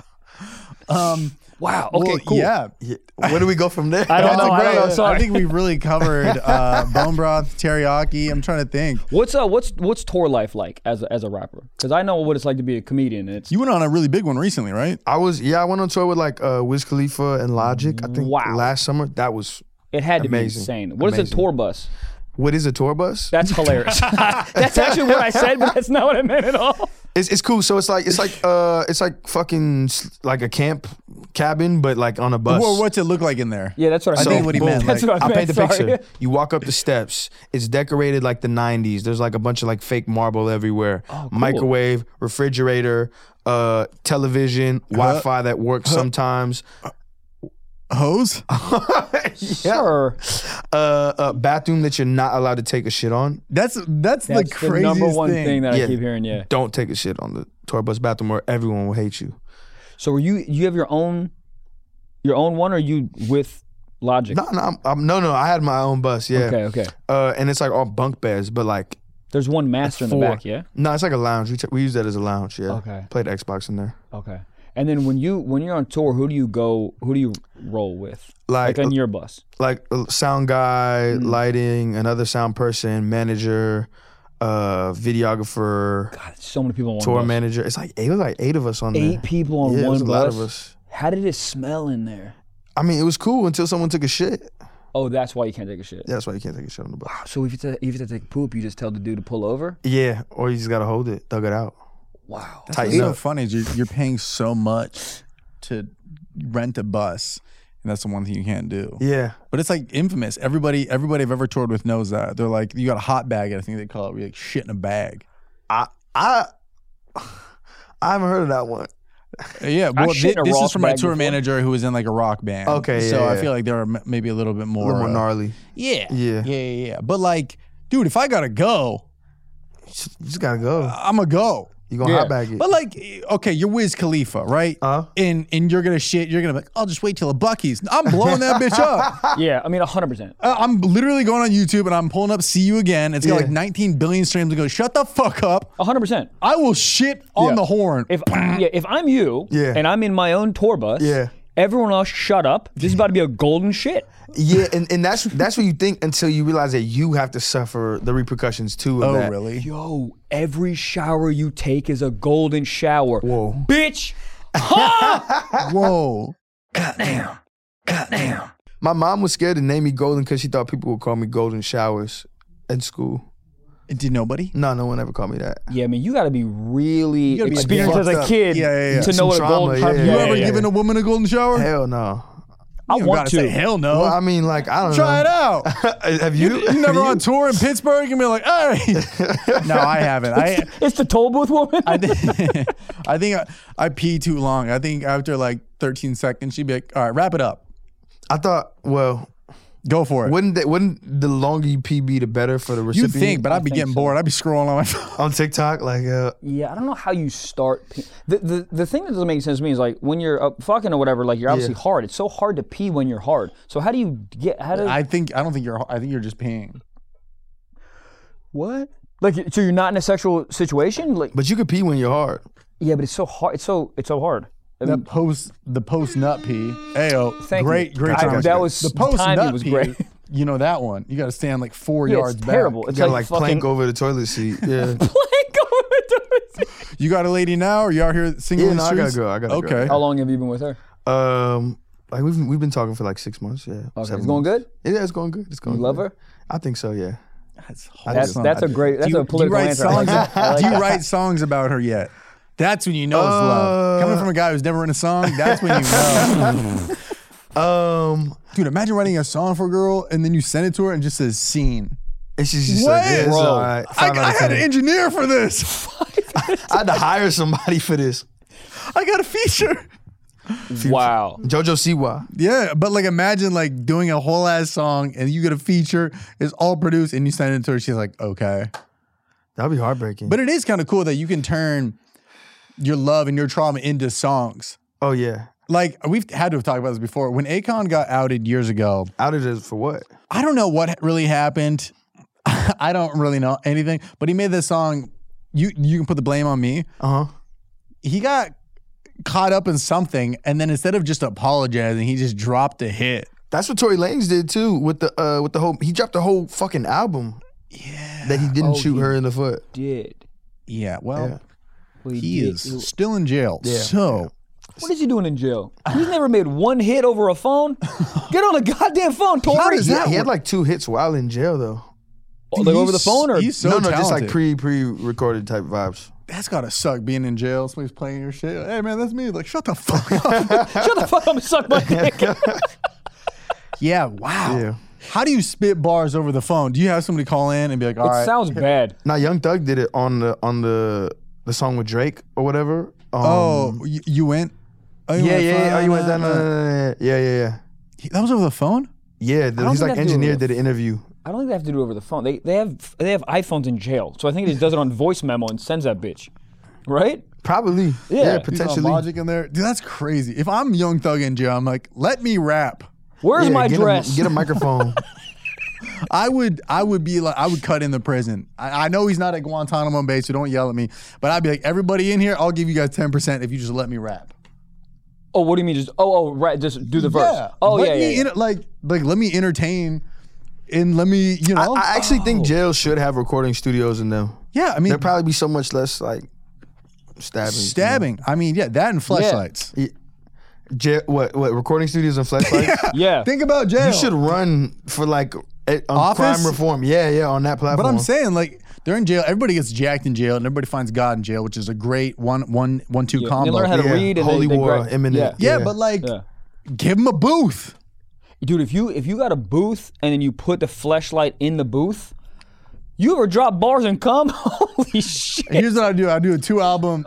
Um, Wow. Okay. well, cool. yeah. Yeah. Where do we go from there? I don't That's know. a I don't great- know. Sorry. I think we really covered uh, bone broth, teriyaki. I'm trying to think. What's uh what's what's tour life like as a, as a rapper? Because I know what it's like to be a comedian. And it's You went on a really big one recently, right? I was yeah. I went on tour with like uh, Wiz Khalifa and Logic. I think Wow. last summer. That was it had to amazing. be insane. What is a Amazing. tour bus? what is a tour bus? That's hilarious. That's actually what I said, but that's not what I meant at all. It's it's cool. So it's like it's like uh it's like fucking s- like a camp cabin, but like on a bus. Well, what's it look like in there? Yeah, that's what I, I meant. think what he meant, That's like- what I I'll meant. paint the Sorry. picture. You walk up the steps. It's decorated like the nineties. There's like a bunch of like fake marble everywhere. Oh, cool. Microwave, refrigerator, uh, television, Wi-Fi that works sometimes. Hose? Sure. Uh, a bathroom that you're not allowed to take a shit on. That's that's, That's the the, craziest number one thing. thing, that Yeah. I keep hearing. Yeah. Don't take a shit on the tour bus bathroom, or everyone will hate you. So are you you have your own your own one, or are you with Logic? No, no, I'm, I'm, no, no. I had my own bus. Yeah. Okay, okay. Uh, and it's like all bunk beds, but like There's one master in the four. back, yeah? No, it's like a lounge. We t- we use that as a lounge. Yeah. Okay. Played Xbox in there. Okay. And then when you when you're on tour, who do you go who do you roll with? Like, Like on your bus. like a sound guy, Mm. lighting, another sound person, manager, uh, videographer, God, so many people on one tour bus. manager. It's like it was like eight of us on there. Eight people on Yeah, it one was a bus. lot of us. How did it smell in there? I mean, it was cool until someone took a shit. Oh, that's why you can't take a shit. Yeah, that's why you can't take a shit on the bus. So if you, ta- if you have to take a poop, you just tell the dude to pull over? Yeah, or you just gotta hold it, dug it out. Wow. What's Tighten so up. funny is you're, you're paying so much to rent a bus, and that's the one thing you can't do. Yeah. But it's like infamous. Everybody, everybody I've ever toured with knows that. They're like, you got a hot bag, I think they call it. We like shit in a bag. I I I haven't heard of that one. Uh, Yeah, well, shit thi- in a this is rock from my bag tour before. manager who was in like a rock band. Okay, so yeah, I yeah. feel like they're m- maybe a little bit A more, little more uh, gnarly. Yeah, Yeah. yeah, yeah, yeah. But like, dude, if I gotta go, You just gotta go. I'm gonna go. You gonna Yeah. hot bag it. But like, okay, you're Wiz Khalifa, right? Uh-huh. And and you're gonna shit. You're gonna be like, I'll just wait till a Bucky's. I'm blowing that bitch up. Yeah, I mean, one hundred percent. Uh, I'm literally going on YouTube and I'm pulling up "See You Again." It's got Yeah. like nineteen billion streams. And go, shut the fuck up. one hundred percent. I will shit on Yeah. the horn. If yeah, if I'm you Yeah. and I'm in my own tour bus, Yeah. everyone else shut up. This is about to be a golden shit. Yeah, and, and that's that's what you think until you realize that you have to suffer the repercussions too of oh, that. really? Yo, every shower you take is a golden shower. Whoa. Bitch. Whoa. My mom was scared to name me Golden because she thought people would call me Golden Showers in school. Did nobody? No, no one ever called me that. Yeah, I mean, you got to be really gotta be experienced as fucked a up. kid Yeah, yeah, yeah. to Some know what trauma, a golden yeah, shower yeah, You yeah, ever yeah. given a woman a golden shower? Hell no. I You want gotta to. say hell no. Well, I mean, like, I don't Try it know. out. Have you? You never on tour in Pittsburgh and be like, hey. No, I haven't. I It's the toll booth woman. I think I think I, I pee too long. I think after like thirteen seconds, she'd be like, all right, wrap it up. I thought, well, Go for it. Wouldn't they, wouldn't the longer you P be the better for the You recipient? think, but I'd be think getting so. bored. I'd be scrolling on my phone. on TikTok, like uh, Yeah, I don't know how you start. Pee- the, the the thing that doesn't make sense to me is like when you're uh, fucking or whatever, like you're obviously Yeah. hard. It's so hard to pee when you're hard. So how do you get? How do I think I don't think you're. I think you're just peeing. what? Like so you're not in a sexual situation? Like but you could pee when you're hard. yeah, but it's so hard. It's so it's so hard. I The mean, post the post nut pee. Ayo, Thank great, you. great I- time. that was- the post timing nut was pee. great. You know that one. You got to stand like four yeah, yards it's back. terrible. You It's gotta like, like, plank fucking over the toilet seat. Yeah. plank over the toilet. You got a lady now, or you out here single Yeah, in the no, I gotta streets? go, I gotta go. okay. How long have you been with her? um, like we've we've been talking for like six months. Yeah. Okay, seven it's going months. good. Yeah, it's going good. It's going. You love good. her? I think so. Yeah. That's That's wholesome. that's a great. That's do you, a political do you write answer. I like songs? that. I like do you that. write songs about her yet? That's when you know it's love. Uh, Coming from a guy who's never written a song, that's when you know. Um, Dude, imagine writing a song for a girl and then you send it to her and just says "scene." and she's just What? like, yeah, it's Bro. all right. I, Five out I of had an ten. engineer for this. I had to hire somebody for this. I got a feature. Wow. Jojo Siwa. Yeah, but like imagine like doing a whole ass song and you get a feature, it's all produced, and you send it to her. She's like, okay. That'd be heartbreaking. But it is kind of cool that you can turn your love and your trauma into songs. oh yeah, Like we've had to have talked about this before. When Akon got outed years ago, outed it for what? I don't know what really happened. I don't really know anything. But he made this song. You you can put the blame on me. Uh huh. He got caught up in something, and then instead of just apologizing, he just dropped a hit. That's what Tory Lanez did too with the uh with the whole. He dropped the whole fucking album. Yeah. That he didn't Oh, shoot he her in the foot. Did. Yeah, well, Yeah. Well, he did. is still in jail. Yeah. So What is he doing in jail? He's never made one hit over a phone. Get on the goddamn phone, Tory. does Yeah, that he had work? like two hits while in jail though. Oh, like over the he's- phone or he's so no, no, just talented. like pre pre recorded type vibes. That's gotta suck being in jail. Somebody's playing your shit. Hey man, that's me. Like, shut the fuck up. shut the fuck up and suck my dick. Yeah, wow. Yeah. How do you spit bars over the phone? Do you have somebody call in and be like, all It right. sounds bad. Now Young Thug did it on the on the the song with Drake or whatever. Um, oh, you, you went? Oh, you yeah, went yeah, yeah. Oh, you went down. uh, Uh, yeah, yeah, yeah. That was over the phone? Yeah, the, don't he's think like I have to do engineer it. did an interview. I don't think they have to do it over the phone. They they have they have iPhones in jail, so I think it just does it on voice memo and sends that bitch, right? Probably. Yeah. Yeah, He's on He's on potentially. Logic in there. Dude, that's crazy. If I'm Young Thug in jail, I'm like, let me rap. Where's Yeah, my get dress? A, get a microphone. I would I would be like I would cut in the prison. I, I know he's not at Guantanamo Bay, so don't yell at me. But I'd be like, everybody in here, I'll give you guys ten percent if you just let me rap. oh, what do you mean? Just oh oh right, just do the verse. Yeah. Oh let yeah, me yeah. yeah. enter- like like let me entertain and let me, you I, know. I actually Oh. think jails should have recording studios in them. yeah, I mean There'd probably be so much less like stabbing. stabbing. I mean, yeah, that and fleshlights. You know? Jail, what what recording studios and flashlights? Yeah. Think about jail. You should run for like a, on Office? crime reform. Yeah, yeah, on that platform. But I'm saying, like, they're in jail. Everybody gets jacked in jail, and everybody finds God in jail, which is a great one, one, one, two Yeah, combo. they learn how to Yeah, read and holy they, they war, gra- imminent. Yeah. yeah, yeah. but like, Yeah. give them a booth. Dude, if you if you got a booth and then you put the fleshlight in the booth, you ever drop bars and come? Holy shit! Here's what I do: I do a two album,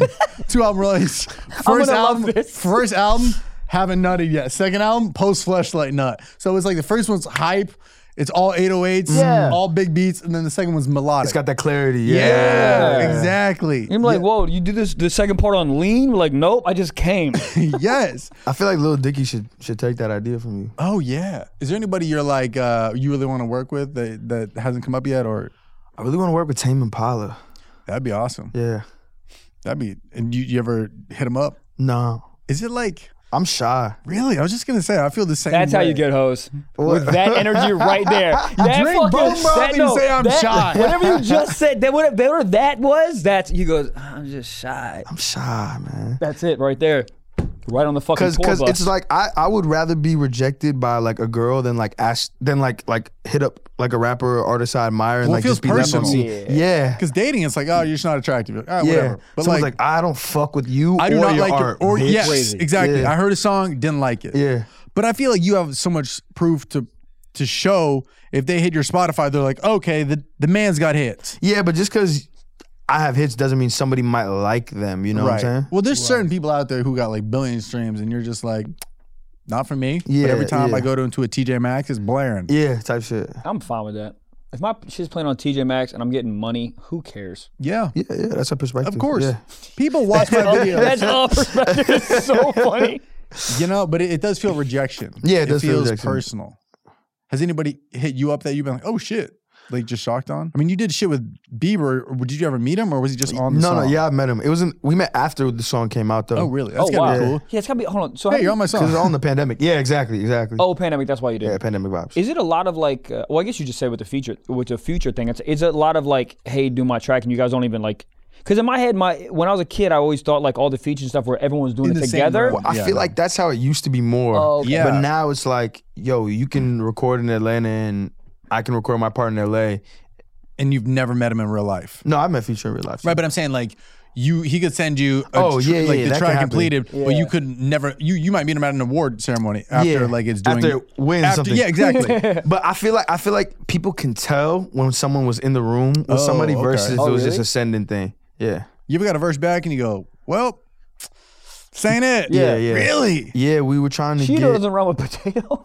two album release. First gonna love album, this. first album, haven't nutted yet. Second album, post fleshlight nut. So it's like the first one's hype. It's all eight oh eights, Yeah. all big beats, and then the second one's melodic. it's got that clarity. yeah, Yeah. exactly. I'm like, whoa, you do this the second part on lean? We're like, nope, I just came. Yes. I feel like Lil Dicky should should take that idea from you. Oh yeah. Is there anybody you're like uh, you really want to work with that that hasn't come up yet, or I really want to work with Tame Impala. that'd be awesome. Yeah. That'd be. And you, you ever hit him up? No, Is it like I'm shy. really? I was just gonna say I feel the same. That's how way. you get hoes. What? With that energy right there. That drink fucking- Bone Broth that- and you say I'm that- shy. Whatever you just said, that whatever, whatever that was, that's you goes, I'm just shy. I'm shy, man. That's it right there. Right on the fucking Cause, tour cause bus. it's like I, I would rather be rejected by like a girl than like ask than like like hit up like a rapper or artist I admire and Well, it like feels just be left on personal. scene. Yeah. Because dating, it's like, oh, you're just not attractive. All right, Yeah. whatever. But Someone's like, like, I don't fuck with you I do or not your like art. it. Or bitch. yes, Crazy. exactly. Yeah. I heard a song, didn't like it. Yeah. But I feel like you have so much proof to to show. If they hit your Spotify, they're like, okay, the the man's got hits. Yeah, but just cause I have hits doesn't mean somebody might like them. You know what I'm saying? Well, there's certain people out there who got like billion streams, and you're just like, Not for me. Yeah, but every time yeah. I go to into a T J Maxx, it's blaring. Yeah, type shit. I'm fine with that. If my shit's playing on T J Maxx and I'm getting money, who cares? Yeah. Yeah, yeah, that's a perspective. Of course. Yeah. People watch my videos. That's all perspective. It's so funny. You know, but it, it does feel rejection. Yeah, it does feel feels rejection. personal. Has anybody hit you up that you've been like, oh shit, like just shocked on? I mean, you did shit with Bieber. Did you ever meet him, or was he just on the No, song? no, yeah, I met him. It wasn't. We met after the song came out though. Oh, really? That's Oh, gotta wow. be cool. Yeah, it's gotta be. Hold on. So Hey, how- you're on my Because it's song. on the pandemic. Yeah, exactly, exactly. Oh, pandemic. That's why you did. yeah, pandemic vibes. Is it a lot of like? Uh, well, I guess you just said with the feature, with the future thing. It's is it a lot of like, hey, do my track, and you guys don't even like. Because in my head, my when I was a kid, I always thought like all the features and stuff where everyone was doing In it the same together. room. Well, I Yeah, feel no. like that's how it used to be more. Oh, okay. Yeah. But now it's like, yo, you can record in Atlanta and I can record my part in L A. And you've never met him in real life. No, I met Future in real life. Right, but I'm saying like you, he could send you a Oh, tr- yeah, yeah, like yeah, the that track can happen. completed, but you Yeah. could never you you might meet him at an award ceremony after Yeah, like it's doing after it wins after, something. Yeah, exactly. But I feel like I feel like people can tell when someone was in the room with Oh, somebody okay. versus if Oh, it was just really? a sending thing. Yeah. You ever got a verse back and you go, well, this ain't it. Yeah, yeah. Really? Yeah, we were trying to Cheeto get doesn't run with potato.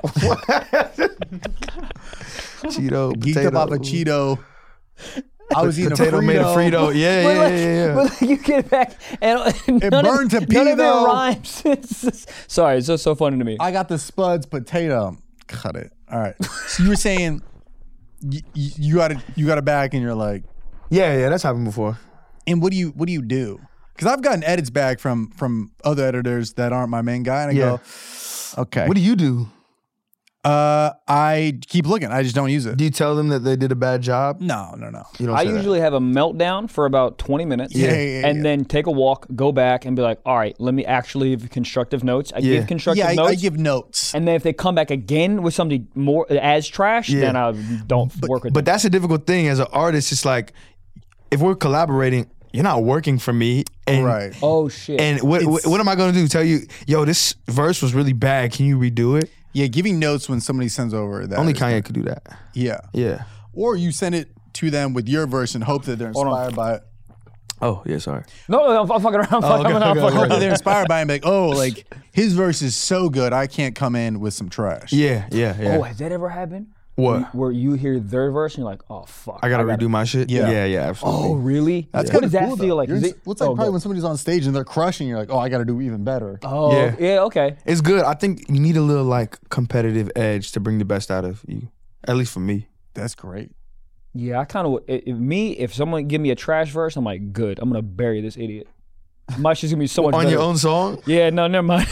Cheeto, Geeked potato. up off a Cheeto. I was eating potato a Frito. made a Frito. Yeah, But yeah, like, yeah, yeah. but like you get it back and, and none burned to of, pea, none of it though. rhymes. It's just- sorry, it's just so funny to me. I got the Spuds potato. Cut it. All right. So you were saying you, you got it. You got it back, and you're like, Yeah, yeah, that's happened before. and what do you what do you do? Because I've gotten edits back from from other editors that aren't my main guy, and I Yeah. go, okay. What do you do? Uh, I keep looking. I just don't use it. Do you tell them that they did a bad job? No, no, no. You don't I say that. usually have a meltdown for about twenty minutes. Yeah, yeah, yeah, and yeah. then take a walk, go back, and be like, all right, let me actually give constructive notes. I Yeah. give constructive Yeah, I, notes. I give notes. and then if they come back again with something more as trash, Yeah. then I don't work with But them. that's a difficult thing as an artist. It's like if we're collaborating, you're not working for me. And, Right. Oh, shit. And what, what It's- what am I going to do? Tell you, yo, this verse was really bad. Can you redo it? Yeah, giving notes when somebody sends over that. Only is- Kanye could do that. Yeah. Yeah. Or you send it to them with your verse and hope that they're on. inspired by it. Oh yeah, sorry. no, no, I'm, I'm fucking around. I'm fucking, okay, I'm okay, fucking Hope around. that they're inspired by it and be like, oh, like his verse is so good, I can't come in with some trash. Yeah, yeah, yeah. Oh, has that ever happened? What? Where you hear their verse and you're like, oh, fuck. I gotta redo my shit. Yeah. yeah, yeah, absolutely. Oh, really? That's What kinda does that cool, feel though. like? You're Is ins- it- What's like oh, probably go. when somebody's on stage and they're crushing, you're like, oh, I got to do even better. Oh, Yeah. yeah. okay. It's good. I think you need a little like competitive edge to bring the best out of you. At least for me. That's great. Yeah, I kind of, if me, if someone give me a trash verse, I'm like, good, I'm going to bury this idiot. My shit's going to be so much On better. your own song? Yeah, no, never mind.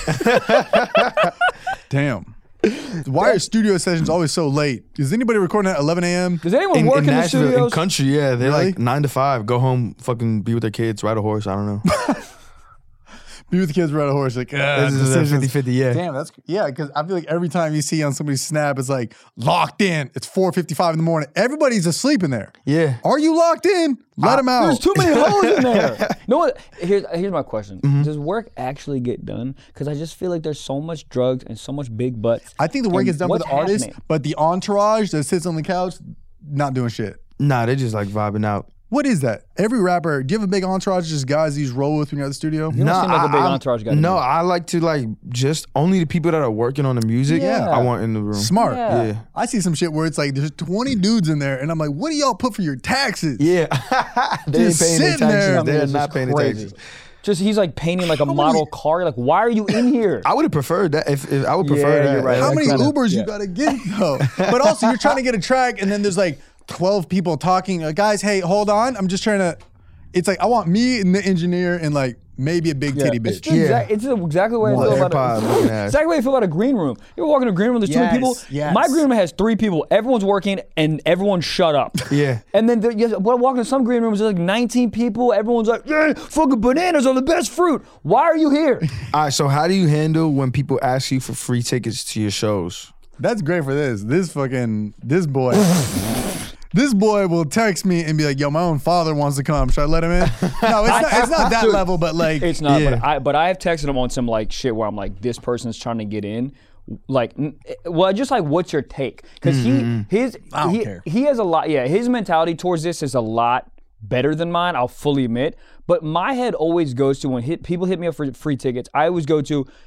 Damn. Why are studio sessions always so late? Is anybody recording at eleven a.m.? Does anyone In, work in in, the Nashville, in studios? country, yeah, they're Really? like nine to five. Go home, fucking be with their kids, ride a horse. I don't know. Be with the kids, ride a horse. Like, uh, This is a decisions. fifty-fifty, yeah. Damn, that's yeah. Because I feel like every time you see on somebody's snap, it's like locked in. It's four fifty-five in the morning. Everybody's asleep in there. Yeah. Are you locked in? Let them out. There's too many hoes in there. No, what? Here's here's my question: Mm-hmm. Does work actually get done? Because I just feel like there's so much drugs and so much big butts. I think the work And gets done for what's the artist, happening? but the entourage that sits on the couch, not doing shit. Nah, they're just like vibing out. What is that? Every rapper, do you have a big entourage, just guys you just roll with when you're at the studio? You don't seem like a big I'm- entourage guy to No, me. I like to like just only the people that are working on the music. Yeah. I want in the room. Smart. Yeah. Yeah. I see some shit where it's like there's twenty dudes in there, and I'm like, what do y'all put for your taxes? Yeah, they ain't Just paying their sitting there. taxes. I mean, They're It's not just paying their crazy. taxes. Just he's like painting like a How model many- car. Like, why are you in here? I would have preferred that. If, if I would prefer Yeah, that. you're right. How That many kinda- Ubers yeah. you gotta get though? But also, you're trying to get a track, and then there's like twelve people talking. Like, guys, hey, hold on. I'm just trying to. It's like I want me and the engineer and like maybe a big titty It's, bitch. the exact, it's the exactly the way I Well, feel about AirPod it. looking ass. Exactly the way I feel about a green room. You ever walk in a green room, there's too many Yes, people. yes. My green room has three people. Everyone's working and everyone's shut up. Yeah. And then there, yes, when I walk into some green rooms, there's like nineteen people. Everyone's like, yeah, fucking bananas are the best fruit. Why are you here? All right. So how do you handle when people ask you for free tickets to your shows? That's great for this. This fucking this boy. This boy will text me and be like, "Yo, my own father wants to come. Should I let him in?" No, it's not. It's not that Dude, level, but like, It's not, Yeah. but I but I have texted him on some like shit where I'm like, this person's trying to get in. Like, n- well, just like, what's your take? Because he his I don't he, care. he has a lot. Yeah, his mentality towards this is a lot better than mine. I'll fully admit. But my head always goes to when hit, people hit me up for free tickets. I always go to,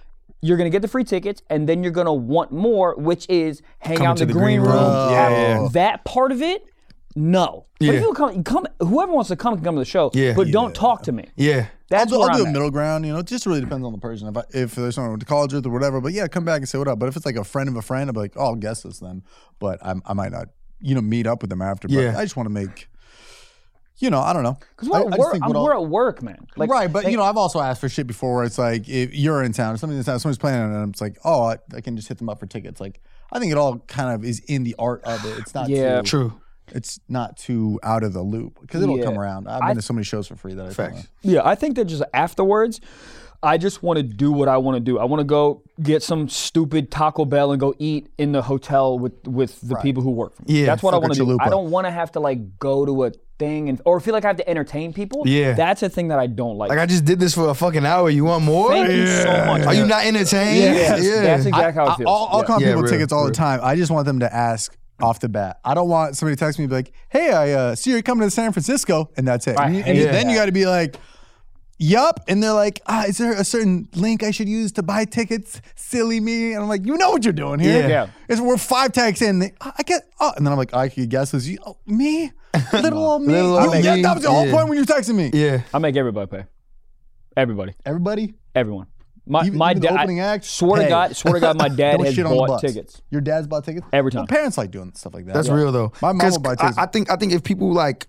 you're gonna get the free tickets, and then you're gonna want more, which is hang Coming out in to the, the green green room. room. Yeah, yeah. That part of it, no. But Yeah. if you come, come, whoever wants to come can come to the show. Yeah. But don't Yeah. talk to me. Yeah. That's I'll do, where I'll do I'm a at. middle ground. You know, it just really depends on the person. If I, if there's someone I went to college with or whatever, but yeah, come back and say what up. But if it's like a friend of a friend, I'm like, oh, I'll guess this then. But I'm, I might not, you know, meet up with them after. But Yeah. I just want to make, you know, I don't know. Because we're, I- I at just work, think I'm, what I'll- we're at work, man. Like, right, but like, you know, I've also asked for shit before where it's like if you're in town, somebody's in town, somebody's playing, and it's like, oh, I, I can just hit them up for tickets. Like, I think it all kind of is in the art of it. It's not Yeah. too, True. It's not too out of the loop because it'll Yeah. come around. I've I- been to so many shows for free that I Facts. Kinda, Yeah, I think that just afterwards, I just want to do what I want to do. I want to go get some stupid Taco Bell and go eat in the hotel with with the Right. people who work for me. Yeah, That's what I fuck a want to do. chalupa. I don't want to have to like go to a thing and or feel like I have to entertain people. Yeah. That's a thing that I don't like. Like I just did this for a fucking hour. You want more? Thank you so much. Are you not entertained? Yes, that's exactly how it feels. I'll, I'll Yeah. call Yeah, people real, tickets all real. the time. I just want them to ask off the bat. I don't want somebody to text me and be like, hey, I uh, see you're coming to San Francisco, and that's it. I And, you- hate and then you that. got to be like, yup. And they're like, ah, is there a certain link I should use to buy tickets? Silly me. And I'm like, you know what you're doing here. Yeah. Yeah. It's, we're five tags in. They, I get, oh. And then I'm like, I could guess this. You, oh, me? Little old me? Little You- old yeah, me. that was the whole Yeah. point when you were texting me. Yeah. I make everybody pay. Everybody, Everybody? everyone. My Even- my even the dad. opening act? Swear Hey. to God, swear to God, my dad Don't has shit on the bought bus. tickets Your dad's bought tickets? every time. Well, parents like doing stuff like that. That's Yeah. real though. My mom 'Cause will buy I, tickets. I think I think if people like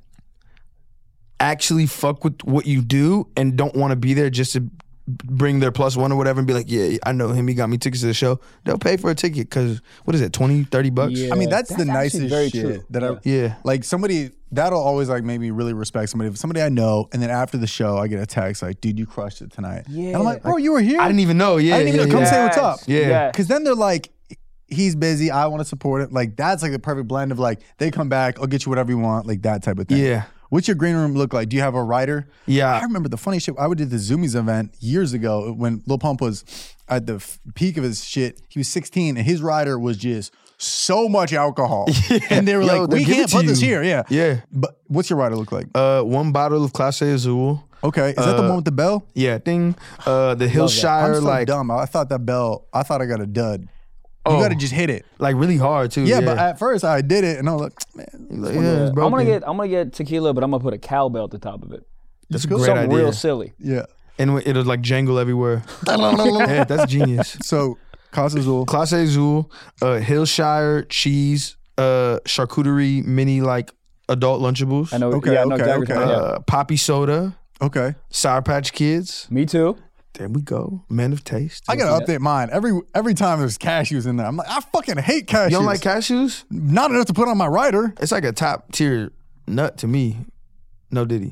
actually fuck with what you do and don't want to be there just to bring their plus one or whatever and be like, yeah, I know him, he got me tickets to the show, they'll pay for a ticket because what is it, twenty, thirty bucks? Yeah. I mean, that's, That's the actually nicest very shit true. that I, Yeah. like somebody, that'll always like make me really respect somebody. If somebody I know, and then after the show, I get a text like, dude, you crushed it tonight. And I'm like, bro, you were here? I didn't even know. Yeah. I didn't even yeah, know. Come yeah. say what's up. Yeah. Yes. Because then they're like, he's busy, I want to support it. Like, that's like the perfect blend of like, they come back, I'll get you whatever you want, like that type of thing. Yeah. What's your green room look like? Do you have a writer? Yeah. I remember the funny shit. I would do the Zoomies event years ago when Lil Pump was at the f- peak of his shit. He was sixteen and his rider was just so much alcohol. And they were Yo, like, they'll we give can't it to put this you. here. Yeah. Yeah. But what's your rider look like? Uh, one bottle of Clase Azul. Okay. Is that the uh, one with the bell? Yeah, ding. Uh, the I'm Hillshire, so like, dumb. I thought that bell, I thought I got a dud. You Oh. got to just hit it. like really hard too. Yeah, Yeah, but at first I did it and I was like, man, Like, this one- yeah, it's I'm broken. gonna get I'm gonna get tequila, but I'm gonna put a cowbell at the top of it. That's a cool. great Something idea. real silly. yeah. And it'll like jangle everywhere. Yeah, that's genius. So, Casa Azul. Clase Azul, uh, Hillshire cheese, uh, charcuterie mini like adult Lunchables. I know. Okay, yeah, I know okay, exactly. okay. what you're talking Uh, Poppy soda, Okay. Sour Patch Kids. about. Me too. There we go. Men of taste. I gotta update mine. Every every time there's cashews in there, I'm like, I fucking hate cashews. You don't like cashews? Not enough to put on my rider. It's like a top tier nut to me. No Diddy.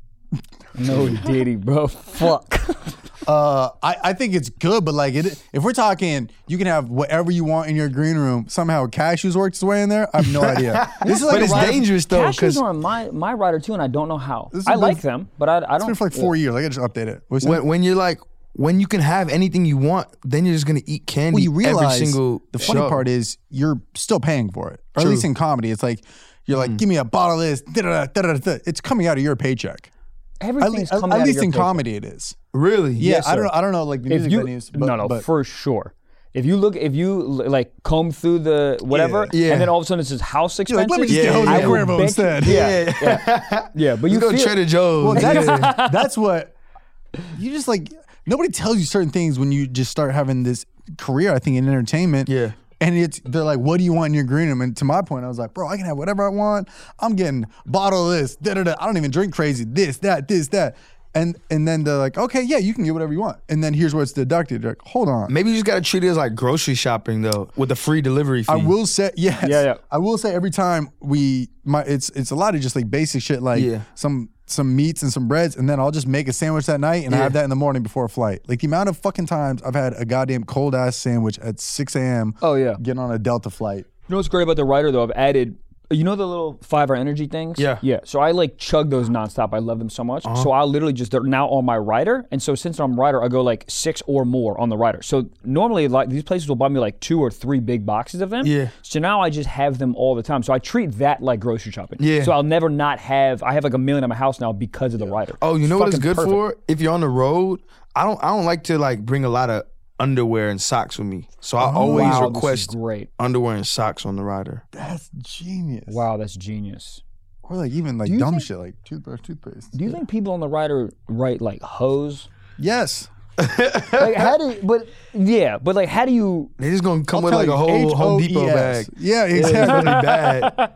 No Diddy, bro. Fuck. Uh, I, I think it's good, but like, it, if we're talking, you can have whatever you want in your green room. Somehow cashews works its way in there. I have no idea. This is like But a it's rider- dangerous though, Cashews because are on my my rider too, and I don't know how. This I has like been- them, but I, I It's don't. been for like four years. I gotta just update it. What's that? when, when you're like, when you can have anything you want, then you're just gonna eat candy Well, you realize every single the funny show. part is you're still paying for it, or at True. least in comedy, it's like you're like, give me a bottle of this. Da-da-da, da-da-da. It's coming out of your paycheck. At, Everything's le- coming at out of least your in paycheck. comedy, it is. Really? Yeah, Yes, I don't sir. know. I don't know like the If music you venues. But, no no but for sure. If you look, if you l- like comb through the whatever, Yeah. and then all of a sudden it says house you're expenses. like, let me just Yeah, get Jose yeah. I will Cuervo bet instead. you- Yeah, yeah, yeah. But you You go feel, Trader Joe's. Well, that's, yeah. that's what you just like. Nobody tells you certain things when you just start having this career. I think in entertainment. Yeah. And it's they're like, what do you want in your green room? And to my point, I was like, bro, I can have whatever I want. I'm getting a bottle of this. Da da da. I don't even drink crazy. This that this that. And and then they're like, okay, yeah, you can get whatever you want. And then here's what's deducted. You're like, hold on. Maybe you just gotta treat it as like grocery shopping though, with a free delivery fee. I will say yes. Yeah, yeah. I will say every time we my it's it's a lot of just like basic shit like Yeah. some some meats and some breads, and then I'll just make a sandwich that night and I Yeah. have that in the morning before a flight. Like the amount of fucking times I've had a goddamn cold ass sandwich at six a.m. Oh, yeah. getting on a Delta flight. You know what's great about the rider though? I've added. You know the little five hour energy things? Yeah. Yeah. So I like chug those nonstop. I love them so much. Uh-huh. So I literally just, they're now on my rider. And so since I'm rider, I go like six or more on the rider. So normally like these places will buy me like two or three big boxes of them. Yeah. So now I just have them all the time. So I treat that like grocery shopping. Yeah. So I'll never not have, I have like a million at my house now because of the rider. Oh, you know what it's fucking good perfect. for? If you're on the road, I don't I don't like to like bring a lot of underwear and socks with me. So I always wow, this is request great. underwear and socks on the rider. That's genius. Wow, that's genius. Or like even like Do you dumb think- shit like toothbrush, toothpaste. Do you think people on the rider write like hose? Yes. Like how do? But yeah, but like how do you? They just gonna come I'll with tell like you, a whole Home Depot H O E S. bag. Yeah, It's exactly. really bad.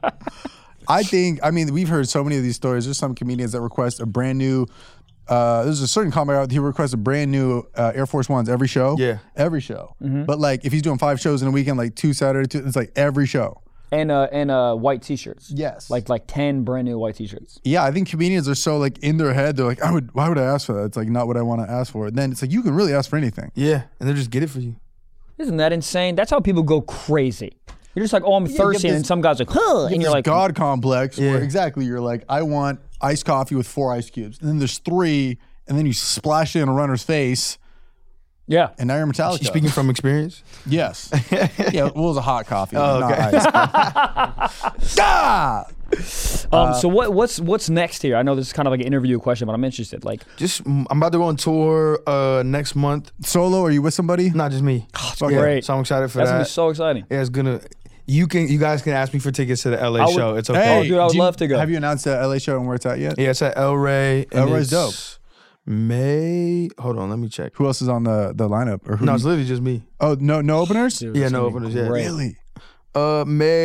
I think, I mean, we've heard so many of these stories. There's some comedians that request a brand new, uh, there's a certain comic out, he requests a brand new uh, Air Force Ones every show. Yeah. Every show. Mm-hmm. But like, if he's doing five shows in a weekend, like two Saturday, two, it's like every show. And uh and uh white t-shirts. Yes. Like like ten brand new white t-shirts. Yeah, I think comedians are so like in their head, they're like, I would, why would I ask for that? It's like not what I want to ask for. And then it's like, you can really ask for anything. Yeah, and they'll just get it for you. Isn't that insane? That's how people go crazy. You're just like, oh, I'm you thirsty, have and this- some guy's like, huh, and This you're like, God complex Yeah. where exactly you're like, I want iced coffee with four ice cubes. And then there's three, and then you splash it in a runner's face, yeah. and now you're Metallica. You speaking from experience? Yes. Yeah, well, it was a hot coffee. Oh, not okay. ice. Ah! Um, so what what's what's next here? I know this is kind of like an interview question, but I'm interested. Like, Just mm, I'm about to go on tour uh, next month. Solo, are you with somebody? Not just me. it's Yeah, great. So I'm excited for That's that. gonna be so exciting. Yeah, it's gonna. You can. You guys can ask me for tickets to the L A I would- show. It's okay. Hey, dude, I would do you- love to go. Have you announced the L A show and where it's at yet? Yeah, it's at El Rey. and El Rey's it's May. Hold on, let me check. Who else is on the, the lineup? Or who No, do it's you- literally just me. oh, no no openers? Dude, Yeah, it's no gonna be openers, yeah. great. Really? Uh,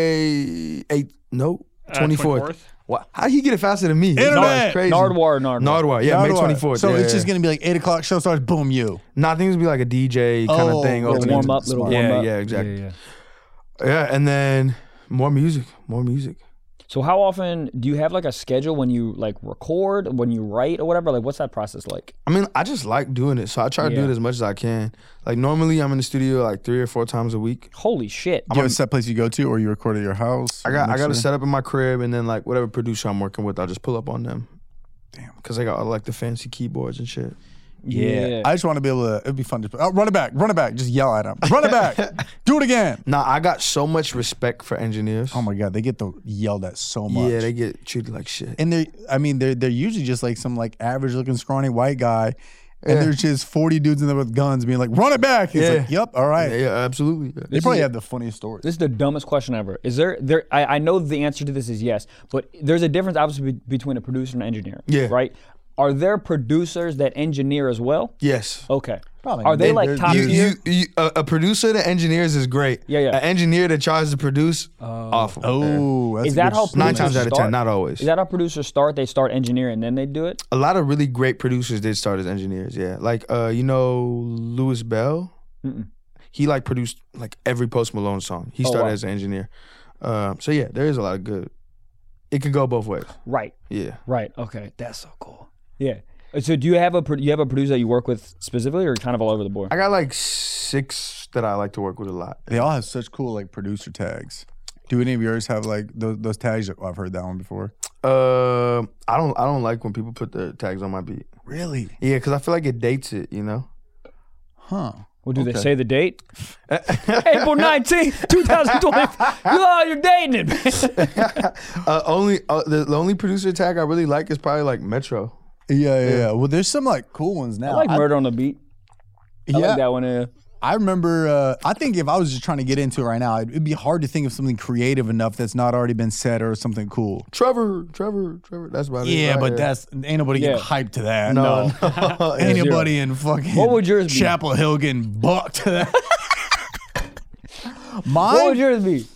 May eighth. No, Uh, twenty fourth. What? How did he get it faster than me? Internet. That's crazy. Nardwar, Nardwar. Nardwar. Yeah, May Nardwar. twenty fourth. So yeah, it's yeah. just going to be like eight o'clock show starts, boom, you. Nah, I think it's gonna be like a D J kind Oh, of thing. little Little opening. warm up, little warm Yeah, up. yeah, exactly. Yeah, yeah. Yeah, and then more music, more music. So how often do you have like a schedule when you like record, when you write or whatever? Like, what's that process like? I mean, I just like doing it, so I try to do Yeah. it as much as I can. Like normally, I'm in the studio like three or four times a week. Holy shit! Do you have a set place you go to or you record at your house? I got I got to Mixer? set up in my crib, and then like whatever producer I'm working with, I'll just pull up on them. Damn. Because I got like the fancy keyboards and shit. Yeah. I just want to be able to, it'd be fun to, oh, run it back, run it back, just yell at them. Run it back, do it again. Nah, I got so much respect for engineers. Oh my God, they get the yelled at so much. Yeah, they get treated like shit. And they're, I mean, they're they're usually just like some like average looking scrawny white guy, and Yeah. there's just forty dudes in there with guns being like, run it back. He's Yeah. like, yep, all right. Yeah, yeah, absolutely. Yeah. They probably have the funniest stories. This is the dumbest question ever. Is there there? I, I know the answer to this is yes, but there's a difference obviously be- between a producer and an engineer. Yeah. Right. Are there producers that engineer as well? Yes. Okay. Probably. Are they They- like they're- top You, tier? you, you, a, a producer that engineers is great. Yeah, yeah. An engineer that tries to produce, awful. Oh, that's Is a that good how story. Nine producers times out of start? ten, not always. Is that how producers start? They start engineering and then they do it. A lot of really great producers did start as engineers. Yeah, like uh, you know, Louis Bell. Mm-mm. He like produced like every Post Malone song. He Oh, started wow. as an engineer. Um, so yeah, there is a lot of good. It can go both ways. Right. Yeah. Right. Okay. That's so cool. Yeah. So do you have a pro- you have a producer that you work with specifically, or kind of all over the board? I got like six that I like to work with a lot. They all have such cool like producer tags. Do any of yours have like those, those tags? Oh, I've heard that one before. Uh, I don't. I don't like when people put the tags on my beat. Really? Yeah, because I feel like it dates it. You know. Huh. Well, do they Okay. say the date? April nineteenth, twenty twenty. Oh, you're dating it, man. uh, only uh, the, the only producer tag I really like is probably like Metro. Yeah, yeah, yeah. Well, there's some like cool ones now. I like Murder on the Beat. I yeah, like that one. Uh, I remember. Uh, I think if I was just trying to get into it right now, it'd be hard to think of something creative enough that's not already been said or something cool. Trevor, Trevor, Trevor. That's about it. Yeah, right but there. that's ain't nobody Yeah. getting hyped to that. no, no. Ain't zero. nobody in fucking What would yours be? Chapel Hill getting bucked to that. what Mine, would yours be?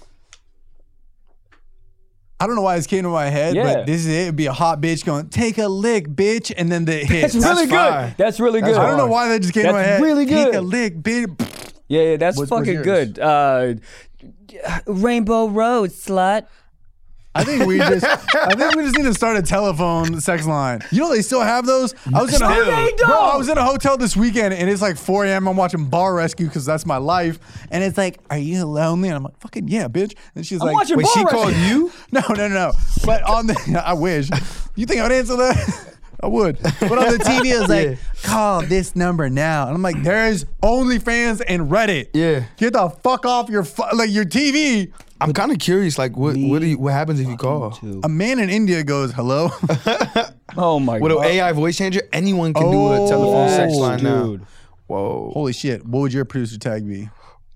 I don't know why this came to my head, Yeah. but this is it. It'd be a hot bitch going, take a lick, bitch, and then the hit. That's really good. fire. That's really good. That's I don't know why that just came to my That's head. really Take good. a lick, bitch. Yeah, yeah, that's What's- what's fucking yours? good. Uh, Rainbow Road, slut. I think we just, I think we just need to start a telephone sex line. You know they still have those. I was in a, No, they don't. bro. I was in a hotel this weekend and it's like four a.m. I'm watching Bar Rescue because that's my life. And it's like, are you lonely? And I'm like, fucking yeah, bitch. And she's I'm like, watching Wait, Bar she Rescue. called you? no, no, no, no. But on the, I wish. You think I'd answer that? I would. But on the T V, it was like, Yeah. call this number now. And I'm like, there's OnlyFans and Reddit. Yeah. Get the fuck off your fu- like your T V. I'm kind of curious. Like, what what, do you, what happens if you call? A man in India goes, hello. Oh my With an god. A I voice changer, anyone can do Oh, a telephone sex yes, line now. Dude. Whoa. Holy shit. What would your producer tag be?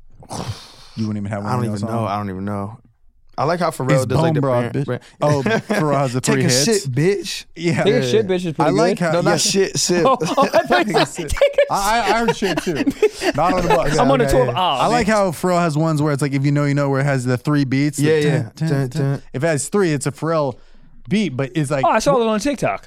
You wouldn't even have one. I don't of those even know. songs. I don't even know. I like how Pharrell It's does like Bone the Broth, brand- bitch. brand- Oh, Pharrell has the three Take a hits. shit, bitch. Yeah. Take a shit, bitch is pretty I like good. how No, yeah. not shit, sip. Oh, I thought you said take a I, I I heard shit too. Not on the bus. I'm on a Okay, tour. yeah. Oh, I like how Pharrell has ones where it's like if you know, you know, where it has the three beats. the Yeah, dun, yeah. dun, Dun, dun. dun. If it has three, it's a Pharrell beat, but it's like Oh, I saw it on TikTok.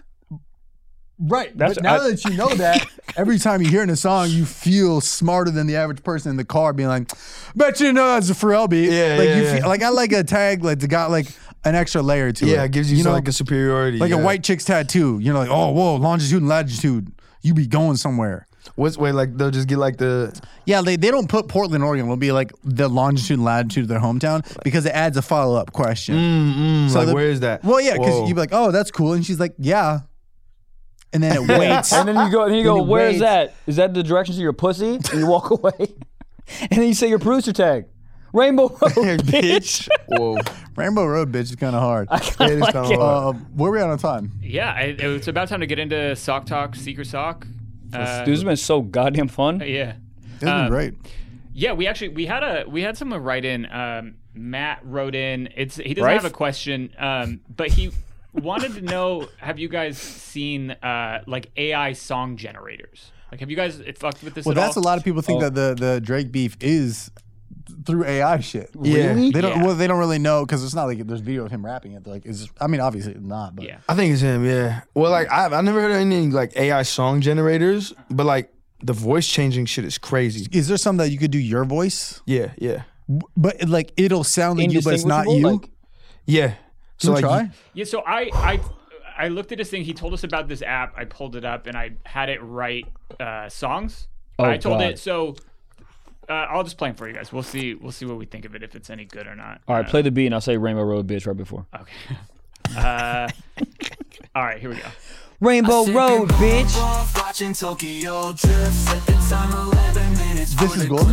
right. That's- but now I- that you know that, every time you hear in a song, you feel smarter than the average person in the car, being like, "Bet you know that's a Pharrell beat." Yeah, like yeah, you yeah. feel like I like a tag like it got like an extra layer to it. Yeah, it gives you, you some, know like a superiority. like yeah. a white chick's tattoo. You're like, oh, whoa, longitude and latitude. You be going somewhere. What's wait like they'll just get like the Yeah, they, they don't put Portland, Oregon. It'll be like the longitude and latitude of their hometown because it adds a follow up question. mm, mm, So like the- where is that? Well, yeah, because Whoa. you'd be like, oh, that's cool. And she's like, yeah. And then it waits. And then you go, and then you Then go, it where's waits. that? Is that the direction to your pussy? And you walk away. And then you say your producer tag. Rainbow Road, bitch. Whoa. Rainbow Road, bitch, is kind of hard. I kinda It is like kinda it. hard. Uh, where are we at on time? Yeah, I, it's about time to get into Sock Talk, Secret Sock. Uh, Dude, this has been so goddamn fun. yeah. It's been Um, great. Yeah, we actually we had a we had someone write in. Um, Matt wrote in. It's he doesn't Rife? have a question, um, but he wanted to know: have you guys seen uh, like A I song generators? Like, have you guys fucked with this Well, at that's all? a lot of people think Oh. that the, the Drake beef is through A I shit. Yeah. Really? They don't. Yeah. Well, they don't really know because it's not like there's video of him rapping it. They're like, it's, I mean, obviously it's not. But Yeah. I think it's him, yeah. Well, like I've I never heard of any like A I song generators, but like the voice changing shit is crazy. is there some that you could do your voice, Yeah, yeah, but it, like it'll sound like you, but it's not you? Indistinguishable, like- yeah. So like try. you- Yeah, so I, I I looked at this thing. He told us about this app. I pulled it up and I had it write uh, songs. Oh, I told God. it so. Uh, I'll just play them for you guys. We'll see. We'll see what we think of it. If it's any good or not. All right, play the beat and I'll say Rainbow Road, bitch, right before. Okay. Uh, all right, here we go. Rainbow Road, bitch. Watching Tokyo drift at the time eleven minutes. This is golden?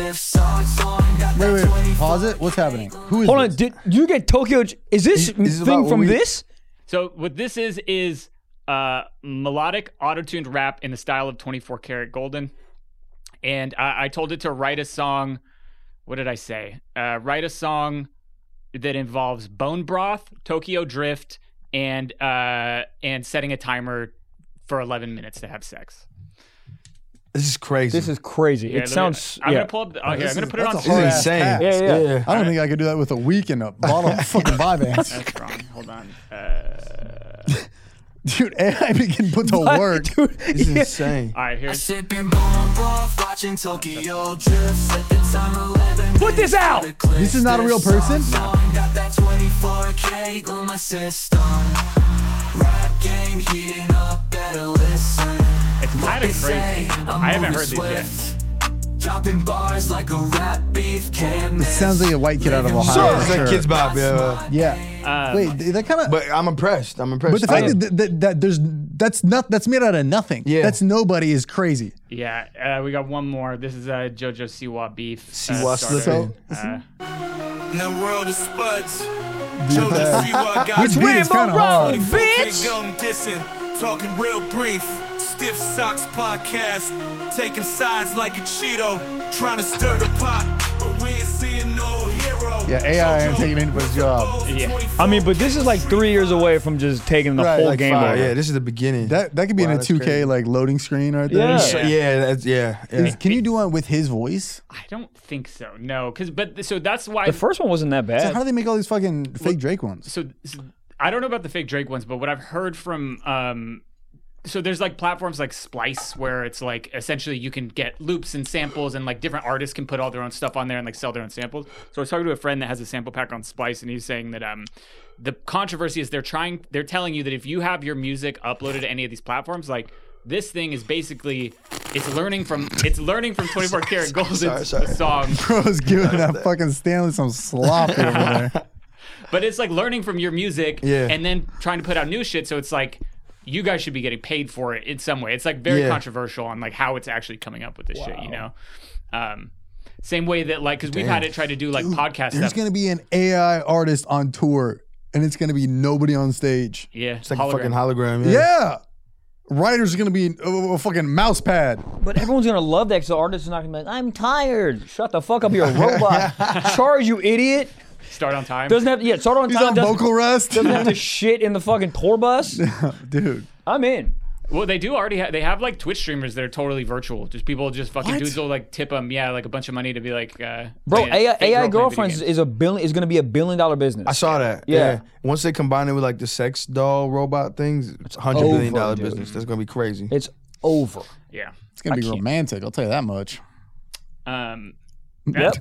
Wait, wait, pause it. What's happening? Who is Hold on, this? did you get Tokyo? Is this Is- is this thing about from what we- this? So what this is is uh, melodic auto-tuned rap in the style of twenty-four karat golden, and I, I told it to write a song. What did I say? Uh, write a song that involves bone broth, Tokyo drift, and uh, and setting a timer for eleven minutes to have sex. This is crazy. This is crazy. Yeah, let it me- sounds. I'm yeah. gonna pull up. The, oh, here, this I'm gonna is- put it on. that's a this is hard ass insane. task. Yeah, yeah. I don't think I could do that with a week and a bottle of fucking Vyvanse. That's wrong. Hold on. Uh, Dude, A I can put to work. Dude, This is yeah. insane. all right, here's. Sipping bomb broth, watching Tokyo drift at the time eleven Put this out. This is not a real person? Got that twenty-four K on my system. Rap game heating up, better listen. It's kind of crazy. I haven't heard these yet. Dropping bars like a rap beef can. It sounds like a white kid out of Ohio. It's like Sure. Kids Bop, yeah. Yeah. Um, Wait, that kind of. But, But I'm impressed. I'm impressed. the fact I- that, that that there's that's not that's made out of nothing. Yeah. That's nobody is crazy. Yeah, uh, we got one more. This is uh, JoJo Siwa beef. Siwa starter. slipping. Uh, In the world of spuds, Yeah. JoJo Siwa got Which beat is kind of hard. bitch. Young dissing, talking real brief. Stiff Socks podcast, taking sides like a Cheeto, trying to stir the pot, but we ain't seeing no hero. Yeah, A I ain't taking anybody's job. Yeah. I mean, but this is like three years away from just taking the Right, whole like game Fire, over. yeah, this is the beginning. That that could be Wow, in a that's two K crazy. like loading screen right there. Yeah. So, yeah, that's yeah. yeah. Is- Can you do one with his voice? I don't think so. No, because but so that's why. The first one wasn't that So bad. how do they make all these fucking fake Drake ones? so, so I don't know about the fake Drake ones, but what I've heard from um, so there's like platforms like Splice where it's like essentially you can get loops and samples and like different artists can put all their own stuff on there and like sell their own samples. So I was talking to a friend that has a sample pack on Splice and he's saying that um the controversy is they're trying they're telling you that if you have your music uploaded to any of these platforms, like this thing is basically it's learning from it's learning from twenty-four karat golden's sorry, sorry. song, Bro's giving that fucking Stanley some slop over there. but it's like learning from your music Yeah. and then trying to put out new shit. So it's like you guys should be getting paid for it in some way. It's like very Yeah. controversial on like how it's actually coming up with this shit, you know? Um, same way that like, cause we've had it try to do like podcast There's stuff. gonna be an A I artist on tour, and it's gonna be nobody on stage. yeah. It's like a fucking hologram. Yeah. Yeah. Writers are gonna be a, a fucking mouse pad. But everyone's gonna love that because the artist is not gonna be like, I'm tired. Shut the fuck up, you're a robot. Charge, you idiot. Start on time. Doesn't have to, yeah, start on He's time. on doesn't, vocal rest. doesn't have to shit in the fucking tour bus. Dude. I'm in. Well, they do already have. They have like Twitch streamers that are totally virtual. Just people, just fucking What? dudes will like tip them, yeah, like a bunch of money to be like, uh, Bro, playing A I, fake A I role-playing girlfriends video is a billion is gonna be a billion dollar business. I saw that. Yeah. Yeah. Once they combine it with like the sex doll robot things, it's a hundred over, billion dollar dude. business. That's gonna be crazy. It's over. games. Yeah. It's gonna I be can't. romantic, I'll tell you that much. Um, Yep.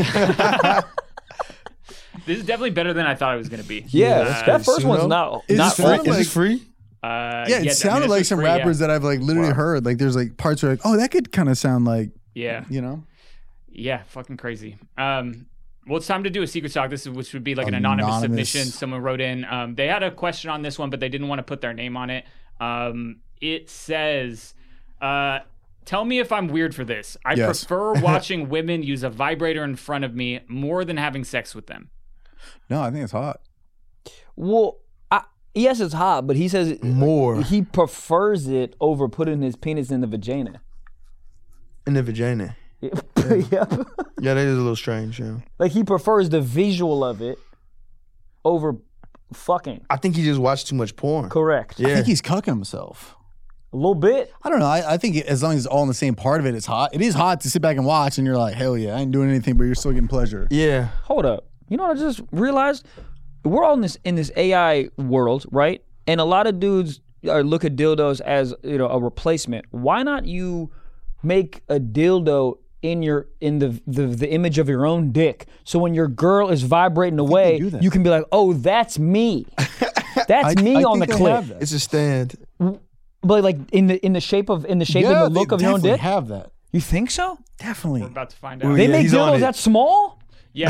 this is definitely better than I thought it was gonna be. Yeah, Uh, that first Suno? one's not Is not it Free? fun? free. Is this like- free? Uh, Yeah, it I mean, sounded this like was some free, rappers yeah. that I've like literally heard. Like there's like parts where like, oh, that could kind of sound like, Yeah. you know. Yeah, fucking crazy. Um, well, it's time to do a secret talk. This is which would be like an anonymous, Anonymous. submission. Someone wrote in. Um, they had a question on this one, but they didn't want to put their name on it. Um, it says, uh, "Tell me if I'm weird for this. I Yes. prefer watching women use a vibrator in front of me more than having sex with them." No, I think it's hot. Well, I, yes, it's hot, but he says More. he prefers it over putting his penis in the vagina. In the vagina. yep. Yeah, that is a little strange. Yeah. Like he prefers the visual of it over fucking. I think he just watched too much porn. Correct. Yeah. I think he's cucking himself. A little bit. I don't know. I, I think it, as long as it's all in the same part of it, it's hot. It is hot to sit back and watch, and you're like, hell yeah, I ain't doing anything, but you're still getting pleasure. Yeah. Hold up. You know what I just realized? We're all in this in this A I world, right? And a lot of dudes are, look at dildos as, you know, a replacement. Why not you make a dildo in your in the the, the image of your own dick? So when your girl is vibrating away, do that. you can be like, "Oh, that's me. That's I- me I on the think they have clip." that. It's a stand. But like in the in the shape of in the shape Yeah, and the look they of your own definitely dick. have that. You think so? Definitely. We're about to find Well, out. They Yeah, make he's on dildos it. that small? Yeah.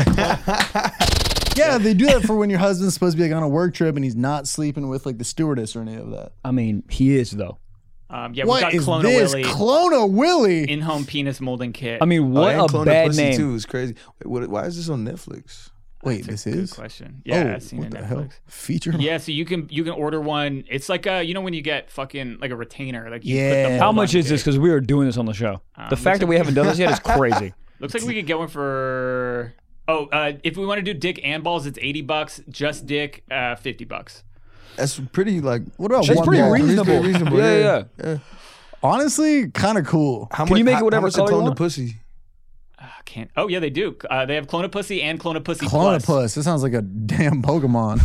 Yeah, they do that for when your husband's supposed to be like on a work trip and he's not sleeping with like the stewardess or any of that. I mean, he is though. Um, yeah, we What got is Clone this? Willy Clone Willy. in-home penis molding kit. I mean, Oh, what and a Clone of bad Pussy name. Too is crazy. Wait, what, why is this on Netflix? Wait, That's this a good is? question. Yeah, oh, I've seen what it the on hell? Netflix. Feature? Yeah, so you can you can order one. It's like uh you know when you get fucking like a retainer, like you Yeah. put the How mold much on is your this? dick. Because we are doing this on the show. Um, the fact that we haven't done this yet is crazy. Looks like we could get one for. Oh, uh, if we want to do dick and balls, it's eighty bucks. Just dick, uh, fifty bucks. That's pretty like. What about That's one pretty ball? reasonable. reasonable. Yeah, Yeah, yeah. Honestly, kind of cool. How Can you make it how- whatever how much color they you clone the want? pussy? I can't. Oh yeah, they do. Uh, they have Clone of Pussy and Clone of Pussy Clone Plus. Puss. That sounds like a damn Pokemon.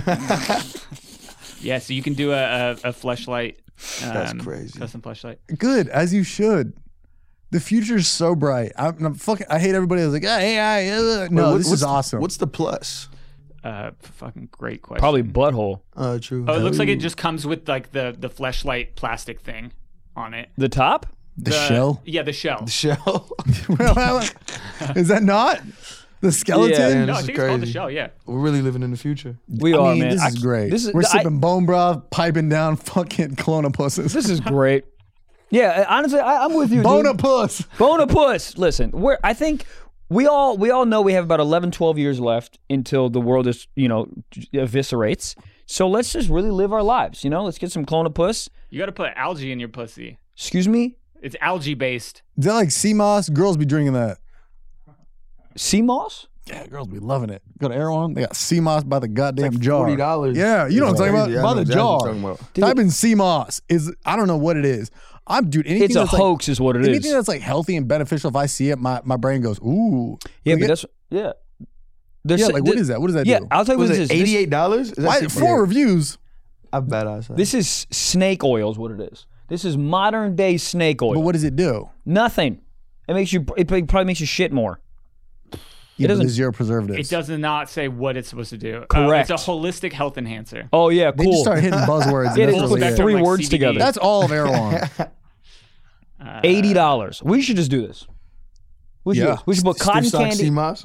Yeah, so you can do a a, a fleshlight. Um, That's crazy. Custom fleshlight. Good, as you should. The future's so bright. I'm, I'm fucking. I hate everybody that's like, ah, hey, I, uh. no, Wait, what- this what's is the- awesome. What's the plus? Uh, fucking great question. Probably butthole. Uh, true. Oh, it looks like it just comes with like the the fleshlight plastic thing on it. The top? the shell? Yeah, the shell. shell. Is that not the skeleton? Yeah. No, I This is think it's called the crazy. shell. Yeah. We're really living in the future. We I are, mean, man. this I- is great. This is We're I- sipping bone broth, piping down fucking clonopusses. This is great. Yeah, honestly, I, I'm with you, dude. Bonapus. Bonapus. Listen, we're. I think we all we all know we have about eleven, twelve years left until the world is, you know, eviscerates. So let's just really live our lives. You know, let's get some clonopus. You got to put algae in your pussy. Excuse me, It's algae based. Is that like sea moss? Girls be drinking that. sea moss. Yeah, girls be loving it. Go to Erewhon, they got sea moss by the goddamn like jar. forty dollars. Yeah, you know what I'm talking about? By the jar. Type in sea moss. Is I don't know what it is. I'm dude. Anything It's a that's like, hoax, is what it anything is. that's like healthy and beneficial. If I see it, my, my brain goes ooh. Yeah, Like but it- that's yeah. There's yeah. so- Like what th- is that? What does that Yeah, do? I'll tell you Was what it this is. This- eighty-eight dollars? Why, four reviews. I bet I said. This is snake oil, is what it is. This is modern day snake oil. But what does it do? Nothing. It makes you. It probably makes you shit more. Yeah, but doesn't- there's zero preservatives. It does not say what it's supposed to do. Uh, Correct. it's a holistic health enhancer. Oh yeah, They cool. just start hitting buzzwords. Yeah, and they that's just really put it. three Like words C B D. together. That's all of Erewhon. Eighty dollars. We should just do this. We should. Yeah. do this. We should put cotton Sock candy. sea moss?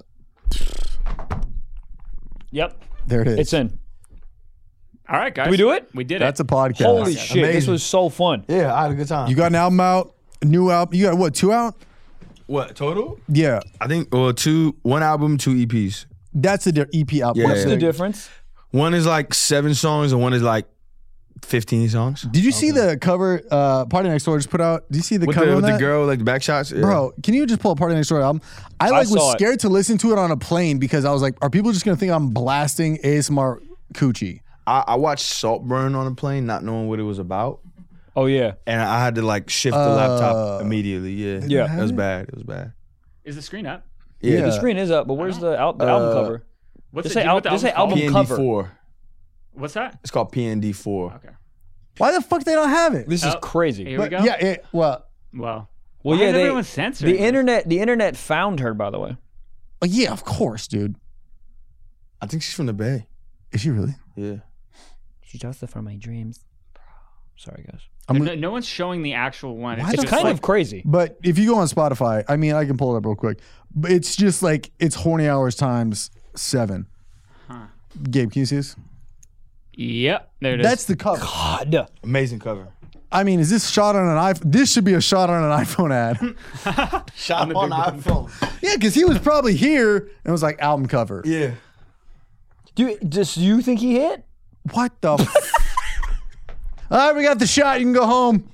Yep. There it is. It's in. All right, guys. Did we do it? We did That's it. a podcast. Holy shit! This Amazing. was so fun. Yeah, I had a good time. You got an album out, a new album. You got what? Two out? what total? Yeah, I think well, two, one album, two E Ps. that's the di- E P album. Yeah. What's Yeah. the difference? One is like seven songs, and one is like fifteen songs. Did you see the cover? Uh, Party Next Door just put out. Did you see the With cover the, on with the that? girl, like the back shots? Yeah. Bro, can you just pull a Party Next Door album? I like saw was it. scared to listen to it on a plane because I was like, are people just gonna think I'm blasting A S M R coochie? I, I watched Saltburn on a plane, not knowing what it was about. Oh yeah. And I had to like shift the Uh, laptop immediately. Yeah. Yeah. It was bad. It was bad. Is the screen up? Yeah. Yeah. The screen is up, but where's the, al- the album Uh, cover? What's Just it? say do you know al- what the just say album's album called? cover. P N D four. What's that? It's called P N D four. Okay. Why the fuck they don't have it? This is Oh, crazy. Here But, we go. yeah, it, well, Well. Well, Why yeah, is they, everyone censoring the this? internet. The internet found her, by the way. oh, yeah, of course, dude. I think she's from the Bay. Is she really? Yeah. She's also from my dreams. Sorry, guys. I'm no, gonna- no one's showing the actual one. Why It's the It's just kind like, of crazy. But if you go on Spotify, I mean, I can pull it up real quick. But it's just like it's horny hours times seven. Huh. Gabe, can you see this? Yep. There it is. That's the cover. God. Amazing cover. I mean, is this shot on an iPhone? This should be a shot on an iPhone ad. Shot on iPhone. Yeah, because he was probably here and it was like album cover. Yeah. Do you, just you think he hit? What the? F- All right, we got the shot. You can go home.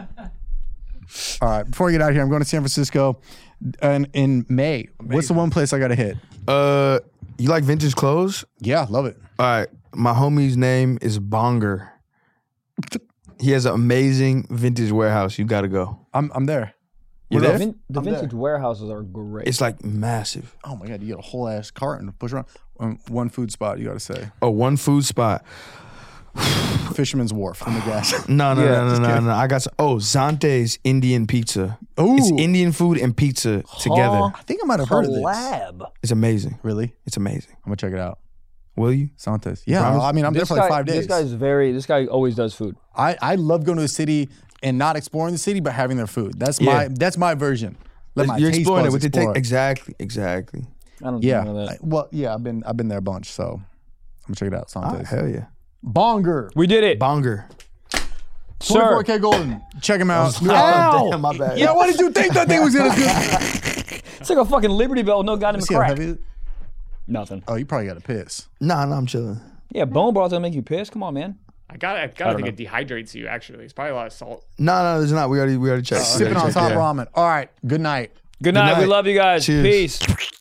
All right, before I get out of here, I'm going to San Francisco and in May. What's the one place I got to hit? Uh, you like vintage clothes? Yeah, love it. All right. My homie's name is Bonger. He has an amazing vintage warehouse. You got to go. I'm I'm there. You The, there? vin- the I'm vintage warehouses are great. It's like massive. Oh my god, you got a whole ass carton to push around. Um, one food spot, you got to say. Oh, one food spot. Fisherman's Wharf in the gas. No, no, Yeah, no, just no, no, kidding. no. I got some. Oh, Zante's Indian Pizza. Ooh. It's Indian food and pizza together. I think I might have heard of this. Collab. It's amazing. Really? It's amazing. I'm gonna check it out. Will you? Santos. Yeah, Promise? I mean, I'm there This for like guy- five days. This guy's very. This guy always does food. I, I love going to a city and not exploring the city, but having their food. That's Yeah. my that's my version. Let my You're taste exploring it buds with the explore take. Exactly. Exactly. I don't Yeah. know I- that. well, yeah, I've been I've been there a bunch, so I'm gonna check it out. Ah, Santos. hell yeah. Bonger. We did it, Bonger. sir. twenty-four K Golden. Check him out. Ow! Damn, my bad. Yeah, what did you think that thing was gonna do? It's like a fucking Liberty Bell, with no goddamn See how crack. heavy it is? Nothing. Oh, you probably got to piss. Nah, nah, I'm chilling. Yeah, bone broth's gonna make you piss. Come on, man. I got. I got to think it dehydrates you. Actually, it's probably a lot of salt. Nah, nah, there's not. We already, we already checked. We Sipping already on checked, top yeah. ramen. All right. Good night. Good night. We night. love you guys. Cheers. Peace.